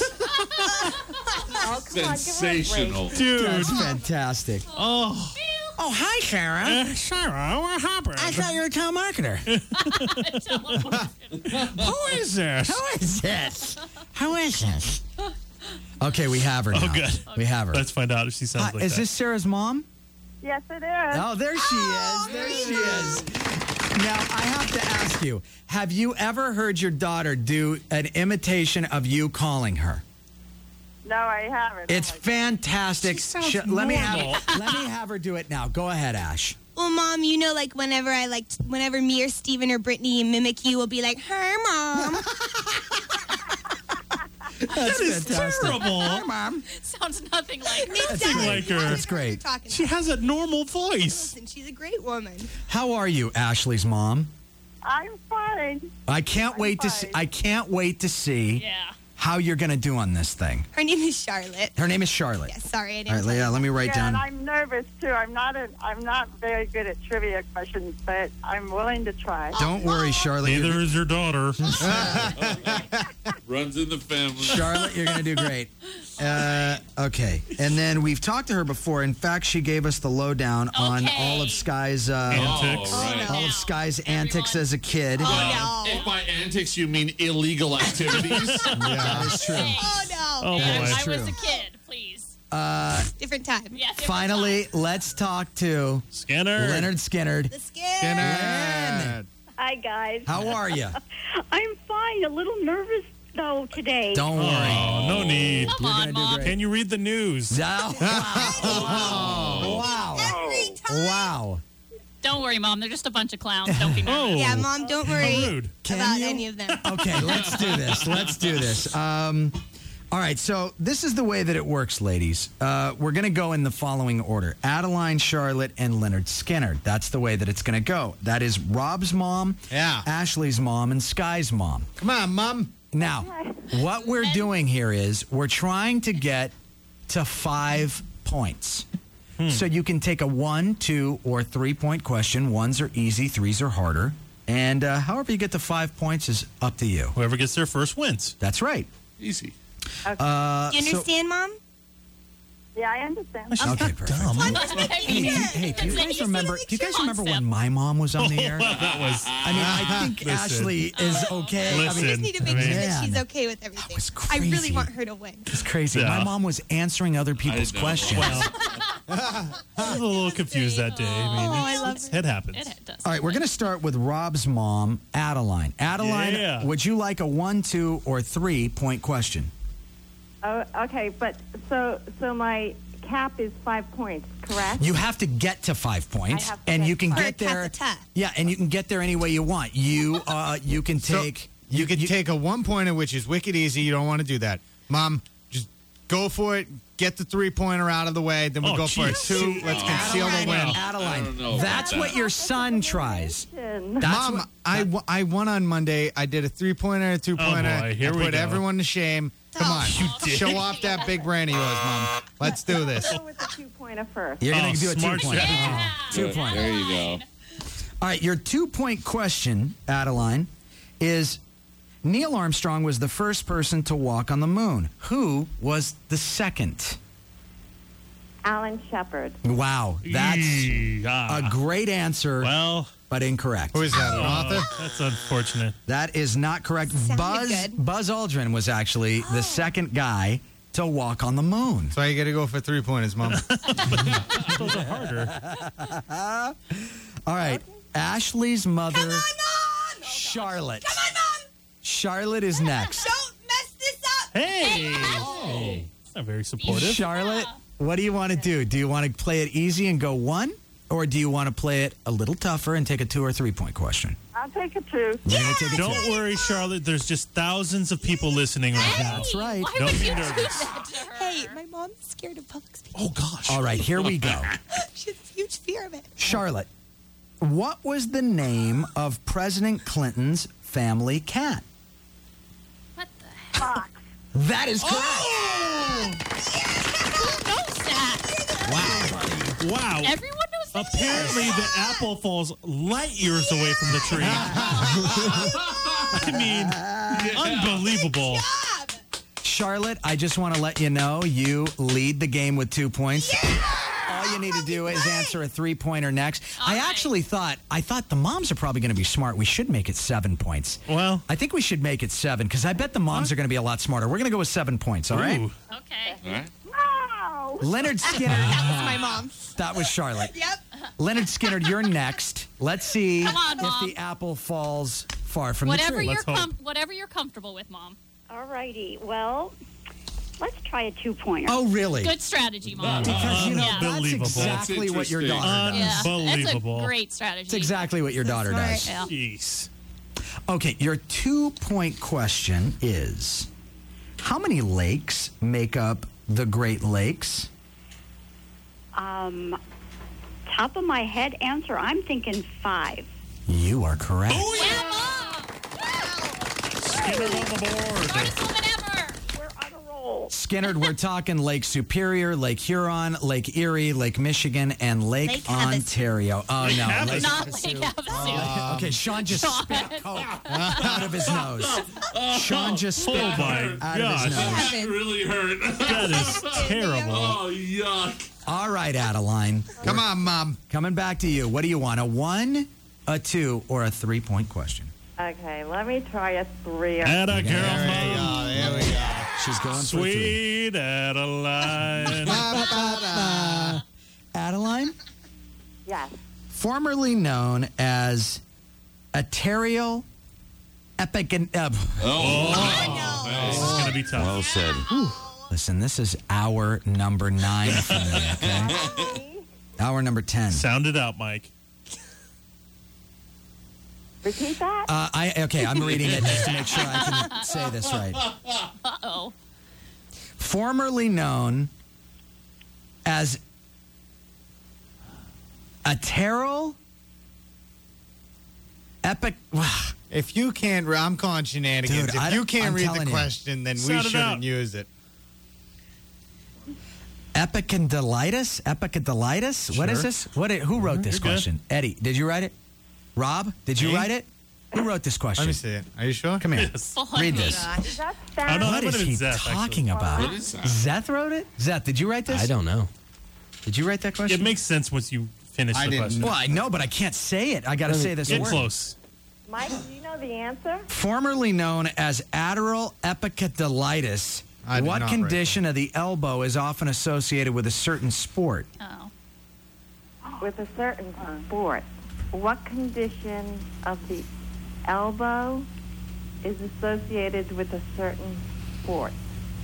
Speaker 5: Sensational.
Speaker 2: Dude.
Speaker 9: That's fantastic.
Speaker 2: Oh.
Speaker 9: Oh, hi, Sarah.
Speaker 2: Sarah, what happened?
Speaker 9: I thought you were a town marketer.
Speaker 2: Who is this?
Speaker 9: Who is this? Who is this? Okay, we have her now.
Speaker 2: Oh, good.
Speaker 9: We have her.
Speaker 2: Let's find out if she sounds
Speaker 9: Hi,
Speaker 2: like
Speaker 9: is
Speaker 2: that.
Speaker 9: this Sarah's mom?
Speaker 15: Yes, it is.
Speaker 9: Oh, there she is. There she is. Now, I have to ask you, have you ever heard your daughter do an imitation of you calling her?
Speaker 15: No, I haven't.
Speaker 9: It's fantastic. Let me
Speaker 2: normal.
Speaker 9: have her do it now. Go ahead, Ash.
Speaker 8: Well, Mom, you know, like whenever me or Steven or Brittany mimic you, we'll be like, "Her mom."
Speaker 9: That's fantastic.
Speaker 2: Terrible.
Speaker 9: Hi, Mom.
Speaker 4: Sounds nothing like her.
Speaker 2: Nothing like her.
Speaker 9: That's great.
Speaker 8: Talking
Speaker 2: She has a normal voice.
Speaker 8: Listen, she's a great woman.
Speaker 9: How are you, Ashley's mom?
Speaker 15: I'm fine.
Speaker 9: I can't wait to see. I can't wait to see
Speaker 4: Yeah.
Speaker 9: how you're going to do on this thing.
Speaker 8: Her name is Charlotte.
Speaker 9: Her name is Charlotte.
Speaker 8: Yeah, sorry, I
Speaker 9: All
Speaker 8: didn't.
Speaker 9: right,
Speaker 8: tell
Speaker 9: Leah,
Speaker 8: you.
Speaker 9: let me write
Speaker 15: And
Speaker 9: down.
Speaker 15: I'm nervous too. I'm not very good at trivia questions, but I'm willing to try.
Speaker 9: Don't worry, Charlotte.
Speaker 2: Neither is your daughter.
Speaker 5: Runs in the family.
Speaker 9: Charlotte, you're going to do great. Okay. And then we've talked to her before. In fact, she gave us the lowdown on
Speaker 4: Okay.
Speaker 9: all of Sky's
Speaker 2: Antics.
Speaker 5: right.
Speaker 9: all of Sky's antics as a kid.
Speaker 8: Oh, no.
Speaker 5: If by antics you mean illegal activities.
Speaker 9: That is true.
Speaker 8: Oh, no.
Speaker 2: Oh,
Speaker 4: Yeah,
Speaker 2: boy.
Speaker 4: I was
Speaker 9: true.
Speaker 4: a kid, please.
Speaker 8: Different time.
Speaker 4: Yeah, different
Speaker 9: Finally,
Speaker 4: time.
Speaker 9: let's talk to
Speaker 2: Skinner.
Speaker 9: Leonard Skinner.
Speaker 8: The skin.
Speaker 9: Len,
Speaker 15: Hi, guys.
Speaker 9: how are you?
Speaker 15: I'm fine. A little nervous though today.
Speaker 9: Don't worry.
Speaker 2: Oh, no need.
Speaker 4: Come
Speaker 9: You're
Speaker 4: on,
Speaker 9: gonna do
Speaker 4: Mom.
Speaker 9: great.
Speaker 2: Can you read the news?
Speaker 9: Oh, wow.
Speaker 8: Every time.
Speaker 9: Wow.
Speaker 4: Don't Don't worry, Mom. They're just a bunch of clowns. Don't be nervous.
Speaker 8: Yeah, Mom, don't worry
Speaker 2: rude.
Speaker 8: about any of them.
Speaker 9: Okay, let's do this. Let's do this. All right, so this is the way that it works, ladies. We're going to go in the following order. Adeline, Charlotte, and Leonard Skinner. That's the way that it's going to go. That is Rob's mom, Ashley's mom, and Sky's mom.
Speaker 1: Come on, Mom.
Speaker 9: Now, what we're doing here is we're trying to get to 5 points. So you can take a 1, 2, or 3-point question. 1s are easy, 3s are harder. And however you get to 5 points is up to you.
Speaker 2: Whoever gets there first wins.
Speaker 9: That's right.
Speaker 5: Easy.
Speaker 8: Do you understand, Mom?
Speaker 14: Yeah, I understand.
Speaker 9: Okay, perfect. Hey, do you guys remember? Do you guys remember when my mom was on the air?
Speaker 2: That was.
Speaker 9: I mean, I think Ashley is okay.
Speaker 8: I just need to make sure that she's okay with everything.
Speaker 9: That was
Speaker 8: I really
Speaker 9: crazy.
Speaker 8: want her to win.
Speaker 9: It's crazy.
Speaker 2: Yeah.
Speaker 9: My mom was answering other people's questions.
Speaker 2: I was a little confused that day. I mean, it happens.
Speaker 4: It does.
Speaker 9: All right, we're going to start with Rob's mom, Adeline. Adeline,
Speaker 2: Yeah.
Speaker 9: would you like a 1, 2, or 3-point question?
Speaker 14: Oh, okay, but so my cap is 5 points, correct?
Speaker 9: You have to get to 5 points,
Speaker 14: I have to
Speaker 9: and
Speaker 14: get
Speaker 9: you can
Speaker 14: five.
Speaker 9: get there. Yeah, and you can get there any way you want. You can take.
Speaker 1: You could take a 1-pointer, which is wicked easy. You don't want to do that. Mom, just go for it. Get the 3-pointer out of the way. Then we'll go for a 2. Let's conceal the win.
Speaker 9: Adeline, that's what your son tries.
Speaker 1: Mom, I won on Monday. I did a 3-pointer and a 2-pointer.
Speaker 2: Oh, boy. Here
Speaker 1: I
Speaker 2: we
Speaker 1: put
Speaker 2: go.
Speaker 1: everyone to shame. Come on.
Speaker 2: did.
Speaker 1: Show off that big brain of yours, Mom. Let's do this.
Speaker 14: Go with the 2-pointer first.
Speaker 9: You're going to do a
Speaker 2: smart
Speaker 9: 2-pointer.
Speaker 2: strategy.
Speaker 9: 2-pointer.
Speaker 5: There you go.
Speaker 9: All right, your 2-point question, Adeline, is Neil Armstrong was the first person to walk on the moon. Who was the second?
Speaker 14: Alan Shepard.
Speaker 9: Wow, that's a great answer, but incorrect.
Speaker 1: Who is that, an author?
Speaker 2: That's unfortunate.
Speaker 9: That is not correct. Buzz Aldrin was actually the second guy to walk on the moon.
Speaker 1: So you got to go for 3-pointers, Mom.
Speaker 2: Those are harder.
Speaker 9: All right, Ashley's mother, Charlotte.
Speaker 8: Come on, Mom!
Speaker 9: Charlotte is next.
Speaker 8: Don't mess this up!
Speaker 2: Hey! Not very supportive.
Speaker 9: Charlotte, what do you want to do? Do you want to play it easy and go 1? Or do you want to play it a little tougher and take a 2 or 3-point question?
Speaker 14: I'll take a 2.
Speaker 9: You're gonna take a 2.
Speaker 2: Don't worry, Charlotte. There's just thousands of people listening right now.
Speaker 9: That's right.
Speaker 4: Why
Speaker 2: Don't
Speaker 4: would
Speaker 2: be
Speaker 4: you do
Speaker 2: nervous.
Speaker 4: that to her?
Speaker 8: Hey, my mom's scared of public speaking.
Speaker 2: Oh, gosh.
Speaker 9: All right, here we go.
Speaker 8: She has a huge fear of it.
Speaker 9: Charlotte, what was the name of President Clinton's family cat?
Speaker 4: What the hell?
Speaker 14: Fox.
Speaker 9: That is correct.
Speaker 4: Who knows that?
Speaker 2: Wow.
Speaker 4: Everyone knows that.
Speaker 2: Apparently, the apple falls light years away from the tree. I mean, unbelievable.
Speaker 9: Charlotte, I just want to let you know you lead the game with 2 points. All you need to do is answer a 3-pointer next. I thought the moms are probably going to be smart. We should make it 7 points.
Speaker 2: Well,
Speaker 9: I think we should make it 7 because I bet the moms are going to be a lot smarter. We're going to go with 7 points, all right?
Speaker 2: ooh.
Speaker 4: Okay.
Speaker 5: All right.
Speaker 14: Wow.
Speaker 9: Leonard Skinner.
Speaker 8: That was my mom.
Speaker 9: That was Charlotte.
Speaker 8: Yep.
Speaker 9: Leonard Skinner, you're next. Let's see
Speaker 4: Come on,
Speaker 9: if
Speaker 4: Mom.
Speaker 9: the apple falls far from
Speaker 4: Whatever
Speaker 9: the tree.
Speaker 4: whatever you're comfortable with, Mom.
Speaker 14: All righty. Well, let's try a 2-pointer.
Speaker 9: Oh, really?
Speaker 4: Good strategy, Mom.
Speaker 9: Because, you know, that's
Speaker 2: Unbelievable.
Speaker 9: exactly what your
Speaker 5: That's
Speaker 9: daughter does.
Speaker 4: Yeah,
Speaker 2: Unbelievable.
Speaker 4: that's a great strategy.
Speaker 9: It's exactly what your daughter does.
Speaker 4: Yeah.
Speaker 2: Jeez.
Speaker 9: Okay, your 2-point question is, how many lakes make up the Great Lakes?
Speaker 14: Top of my head answer, I'm thinking 5.
Speaker 9: You are correct.
Speaker 4: Yeah, Mom.
Speaker 2: Skinner on the board.
Speaker 4: Smartest woman ever.
Speaker 14: We're on a roll.
Speaker 9: Skinner, we're talking Lake Superior, Lake Huron, Lake Erie, Lake Michigan, and Lake
Speaker 8: Havasu.
Speaker 9: Ontario. Oh, no.
Speaker 2: Havasu.
Speaker 4: Not Lake Havasu.
Speaker 9: Okay, Sean just spit coke out of his nose. Sean just spit
Speaker 2: Oh, my
Speaker 9: coke out of his
Speaker 2: gosh.
Speaker 9: nose.
Speaker 5: That really hurt.
Speaker 2: That is terrible.
Speaker 5: Oh, yuck.
Speaker 9: All right, Adeline.
Speaker 1: Come on, Mom.
Speaker 9: Coming back to you. What do you want, a 1, a 2, or a 3-point question?
Speaker 14: Okay, let me try a 3.
Speaker 2: Atta girl,
Speaker 1: There we
Speaker 2: Mom.
Speaker 1: go. There we go.
Speaker 9: She's going for 3.
Speaker 2: Sweet Adeline.
Speaker 9: Adeline,
Speaker 14: Yes.
Speaker 9: formerly known as Aterial Epigan...
Speaker 2: This is going to be tough.
Speaker 10: Well said.
Speaker 9: Listen, this is hour number 9 for me, okay? Hour number 10.
Speaker 2: Sound it out, Mike.
Speaker 17: Repeat that?
Speaker 9: I'm reading it just to make sure I can say this right.
Speaker 4: Uh-oh.
Speaker 9: Formerly known as Ateral Epic.
Speaker 1: If you can't, I'm calling shenanigans.
Speaker 9: Dude,
Speaker 1: if you can't
Speaker 9: I'm
Speaker 1: read the
Speaker 9: telling you.
Speaker 1: question, then we
Speaker 2: Sound it out.
Speaker 1: shouldn't use it.
Speaker 9: Epicondylitis? Epicondylitis? What is this? Who wrote this
Speaker 2: You're good.
Speaker 9: question? Eddie, did you write it? Rob, did you
Speaker 1: Me?
Speaker 9: write it? Who wrote this question?
Speaker 1: Let me see it. Are you sure?
Speaker 9: Come here.
Speaker 2: Yes.
Speaker 9: Read this.
Speaker 17: Does that
Speaker 2: Oh,
Speaker 17: sound
Speaker 2: no,
Speaker 9: What
Speaker 2: that would
Speaker 9: is
Speaker 2: have
Speaker 9: he
Speaker 2: been Zeth,
Speaker 9: talking
Speaker 2: actually.
Speaker 9: about?
Speaker 5: What is that?
Speaker 9: Zeth wrote it? Zeth, did you write this?
Speaker 3: I don't know.
Speaker 9: Did you write that question?
Speaker 2: It makes sense once you finish
Speaker 1: I
Speaker 2: the
Speaker 1: didn't.
Speaker 2: question.
Speaker 9: Well, I know, but I can't say it. I got to say this
Speaker 2: Get
Speaker 9: word.
Speaker 2: close.
Speaker 17: Mike, do you know the answer?
Speaker 9: Formerly known as Ateral Epicondylitis,
Speaker 1: I did
Speaker 9: what
Speaker 1: not
Speaker 9: condition of the elbow is often associated with a certain sport?
Speaker 4: Oh.
Speaker 17: With a certain sport. What condition of the elbow is associated with a certain sport?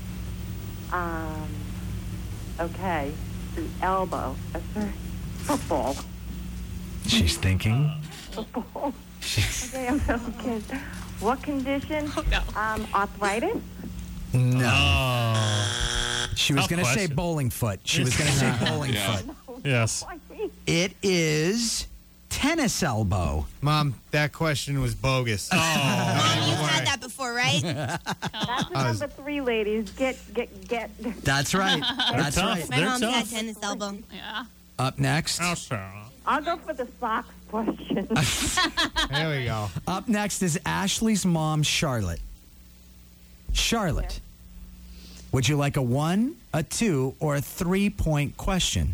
Speaker 17: Okay, the elbow. A certain football.
Speaker 9: She's thinking.
Speaker 17: Football. Okay, I'm so kid. What condition?
Speaker 4: Oh, no.
Speaker 17: Arthritis?
Speaker 9: No.
Speaker 2: Oh.
Speaker 9: She was
Speaker 2: Tough
Speaker 9: going to say
Speaker 2: question.
Speaker 9: bowling foot. She was going to say bowling
Speaker 5: Yeah.
Speaker 9: foot.
Speaker 2: Yes.
Speaker 9: It is tennis elbow.
Speaker 1: Mom, that question was bogus.
Speaker 8: Mom, you've had that before, right?
Speaker 17: That's number 3, ladies. Get.
Speaker 9: That's right. That's
Speaker 2: tough.
Speaker 9: right.
Speaker 8: My
Speaker 2: They're
Speaker 8: mom's had
Speaker 2: tough.
Speaker 8: tennis elbow.
Speaker 4: Yeah.
Speaker 9: Up next.
Speaker 2: Oh, Sarah.
Speaker 17: I'll go for the socks question.
Speaker 1: There we go.
Speaker 9: Up next is Ashley's mom, Charlotte. Charlotte, would you like a 1, a 2, or a 3-point question?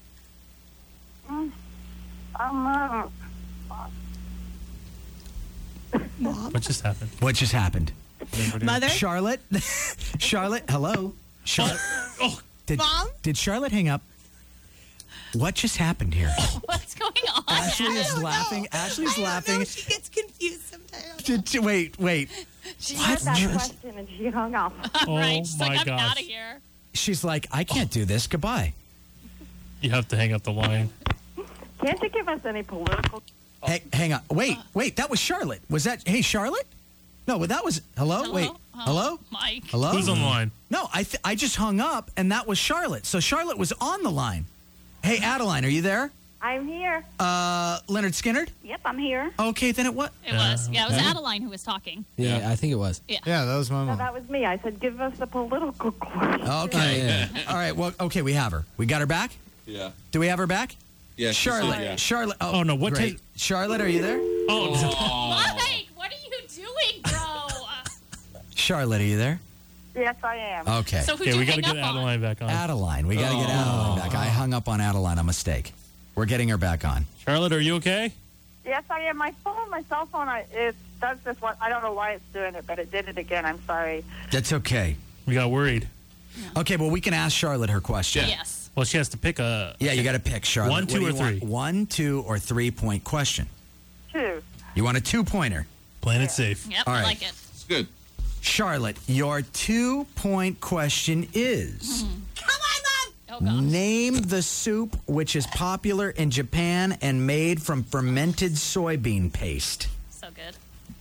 Speaker 2: What just happened?
Speaker 9: What just happened?
Speaker 8: Mother?
Speaker 9: Charlotte? Charlotte, hello? Charlotte?
Speaker 2: Oh,
Speaker 8: Mom?
Speaker 9: Did Charlotte hang up? What just happened here?
Speaker 4: What's going on?
Speaker 9: Ashley is
Speaker 8: don't
Speaker 9: laughing.
Speaker 8: know.
Speaker 9: Ashley's
Speaker 8: I don't
Speaker 9: laughing.
Speaker 8: know. She gets confused sometimes.
Speaker 9: Wait.
Speaker 17: She
Speaker 9: What?
Speaker 17: had that question and she hung up.
Speaker 2: Oh,
Speaker 4: Right. She's
Speaker 2: my
Speaker 4: like, I'm
Speaker 2: gosh.
Speaker 4: out of here.
Speaker 9: She's like, I can't do this. Goodbye.
Speaker 2: You have to hang up the line.
Speaker 17: Can't you give us any political?
Speaker 9: Hey, hang on. Wait. That was Charlotte. Was that? Hey, Charlotte? No, but that was. Hello?
Speaker 4: Hello?
Speaker 9: Wait.
Speaker 4: Oh,
Speaker 9: Hello?
Speaker 4: Mike.
Speaker 9: Hello?
Speaker 2: Who's on the line?
Speaker 9: No, I just hung up, and that was Charlotte. So Charlotte was on the line. Hey, Adeline, are you there?
Speaker 17: I'm here.
Speaker 9: Leonard Skinnard?
Speaker 17: Yep, I'm here.
Speaker 9: Okay, then it was.
Speaker 4: It was. Yeah, it was Adeline who was talking.
Speaker 3: Yeah, I think it was.
Speaker 4: Yeah.
Speaker 1: Yeah, that was my
Speaker 17: No,
Speaker 1: mom.
Speaker 17: that was me. I said, give us a political question.
Speaker 9: Okay. All right. Well, okay, we have her. We got her back?
Speaker 5: Yeah.
Speaker 9: Do we have her back?
Speaker 5: Yeah. she
Speaker 9: Charlotte.
Speaker 5: said yeah.
Speaker 9: Charlotte.
Speaker 2: Oh, no, what
Speaker 9: great.
Speaker 2: kind-
Speaker 9: Charlotte, are you there?
Speaker 2: Oh,
Speaker 4: Mike, what are you doing, bro?
Speaker 9: Charlotte, are you there?
Speaker 17: Yes, I am.
Speaker 9: Okay.
Speaker 4: So who'd
Speaker 2: okay,
Speaker 4: you
Speaker 2: we got to
Speaker 4: hang
Speaker 2: get
Speaker 4: up on?
Speaker 2: Adeline back on.
Speaker 9: Adeline. We got to get Adeline back. I hung up on Adeline. A mistake. We're getting her back on.
Speaker 2: Charlotte, are you okay?
Speaker 17: Yes, I am. My cell phone, it does this one. I don't know why it's doing it, but it did it again. I'm sorry.
Speaker 9: That's okay.
Speaker 2: We got worried.
Speaker 9: Okay, well, we can ask Charlotte her question.
Speaker 4: Yes.
Speaker 2: Well, she has to pick a.
Speaker 9: Yeah, you got to pick, Charlotte.
Speaker 2: 1, 2,
Speaker 9: What do
Speaker 2: or
Speaker 9: you want?
Speaker 2: 3?
Speaker 9: 1, 2, or 3-point question.
Speaker 17: 2.
Speaker 9: You want a 2-pointer?
Speaker 2: Playing it safe.
Speaker 4: Yep,
Speaker 9: All
Speaker 4: I
Speaker 9: right.
Speaker 4: like it.
Speaker 5: It's good.
Speaker 9: Charlotte, your 2-point question is...
Speaker 8: Come on,
Speaker 4: Oh, gosh.
Speaker 9: Name the soup which is popular in Japan and made from fermented soybean paste.
Speaker 4: So good.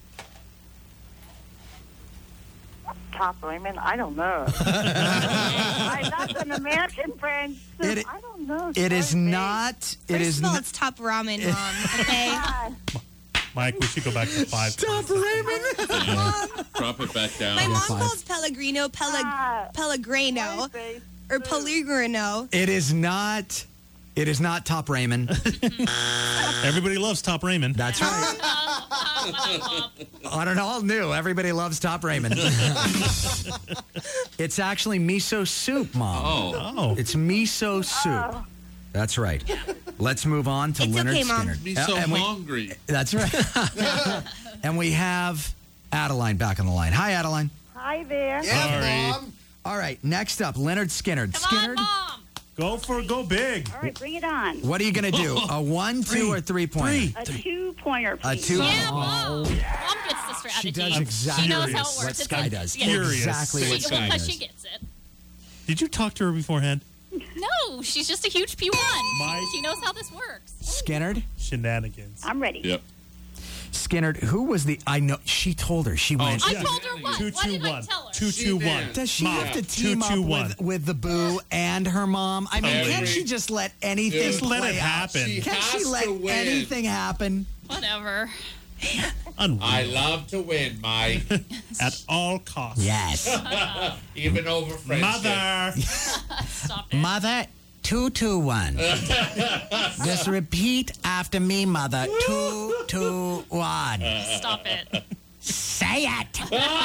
Speaker 17: Top ramen? I don't know. That's an American brand soup.
Speaker 9: It-
Speaker 17: I don't know.
Speaker 9: It is
Speaker 17: Sorry,
Speaker 9: not. It
Speaker 8: First
Speaker 9: is
Speaker 8: of all,
Speaker 9: not.
Speaker 8: it's top ramen, Mom. Okay.
Speaker 17: God.
Speaker 2: Mike, we should go back to 5.
Speaker 9: Stop ramen.
Speaker 5: Drop it back down.
Speaker 8: My mom
Speaker 3: 5.
Speaker 8: calls Pellegrino Pellegrino
Speaker 17: Sorry, babe.
Speaker 8: or Pellegrino.
Speaker 9: It is not. It is not top ramen.
Speaker 2: Everybody loves Top Raymond.
Speaker 9: That's right. On an all new, everybody loves top ramen. It's actually miso soup, Mom.
Speaker 2: Oh.
Speaker 9: It's miso soup. That's right. Let's move on to
Speaker 8: It's
Speaker 9: Leonard
Speaker 8: okay, Mom.
Speaker 9: Skinner.
Speaker 5: Me so
Speaker 9: And we-
Speaker 5: hungry.
Speaker 9: That's right. And we have Adeline back on the line. Hi, Adeline.
Speaker 17: Hi there.
Speaker 2: Sorry.
Speaker 9: All right, next up, Leonard Skinner.
Speaker 4: Come
Speaker 9: Skinner,
Speaker 4: on, Mom.
Speaker 2: Go big.
Speaker 17: All right, bring it on.
Speaker 9: what are you going to do? A 1, 2, or 3-pointer?
Speaker 17: A 2-pointer,
Speaker 9: A
Speaker 17: please.
Speaker 9: 2.
Speaker 4: Yeah, Mom. Mom gets the strategy.
Speaker 9: She does
Speaker 2: I'm
Speaker 9: exactly
Speaker 4: She knows how it
Speaker 2: furious.
Speaker 4: works.
Speaker 9: what
Speaker 4: It's
Speaker 9: Sky
Speaker 4: a-
Speaker 9: does.
Speaker 4: yeah.
Speaker 2: Furious.
Speaker 9: Exactly what
Speaker 4: She,
Speaker 9: Sky
Speaker 4: because
Speaker 9: does.
Speaker 4: she gets it.
Speaker 2: Did you talk to her beforehand?
Speaker 4: No, she's just a huge P1.
Speaker 2: Mike.
Speaker 4: She knows how this works.
Speaker 9: Skinnerd,
Speaker 2: Shenanigans.
Speaker 17: I'm ready.
Speaker 5: Yep.
Speaker 9: Skinner, who was the? I know she told her she went.
Speaker 4: I told her what? What did I tell her?
Speaker 2: 2-2-1.
Speaker 9: Does she
Speaker 2: Mom,
Speaker 9: have to team up with the boo and her mom? I mean, can't she just let anything
Speaker 2: Just let
Speaker 9: play
Speaker 2: it
Speaker 9: out?
Speaker 2: happen.
Speaker 9: Can't she let anything happen?
Speaker 4: Whatever.
Speaker 5: I love to win, Mike.
Speaker 2: At all costs.
Speaker 9: Yes.
Speaker 5: Even over friendship.
Speaker 2: Mother.
Speaker 4: Stop it.
Speaker 9: Mother, 2-2-1. Just repeat after me, Mother. 2-2-1.
Speaker 4: Stop it.
Speaker 9: Say it.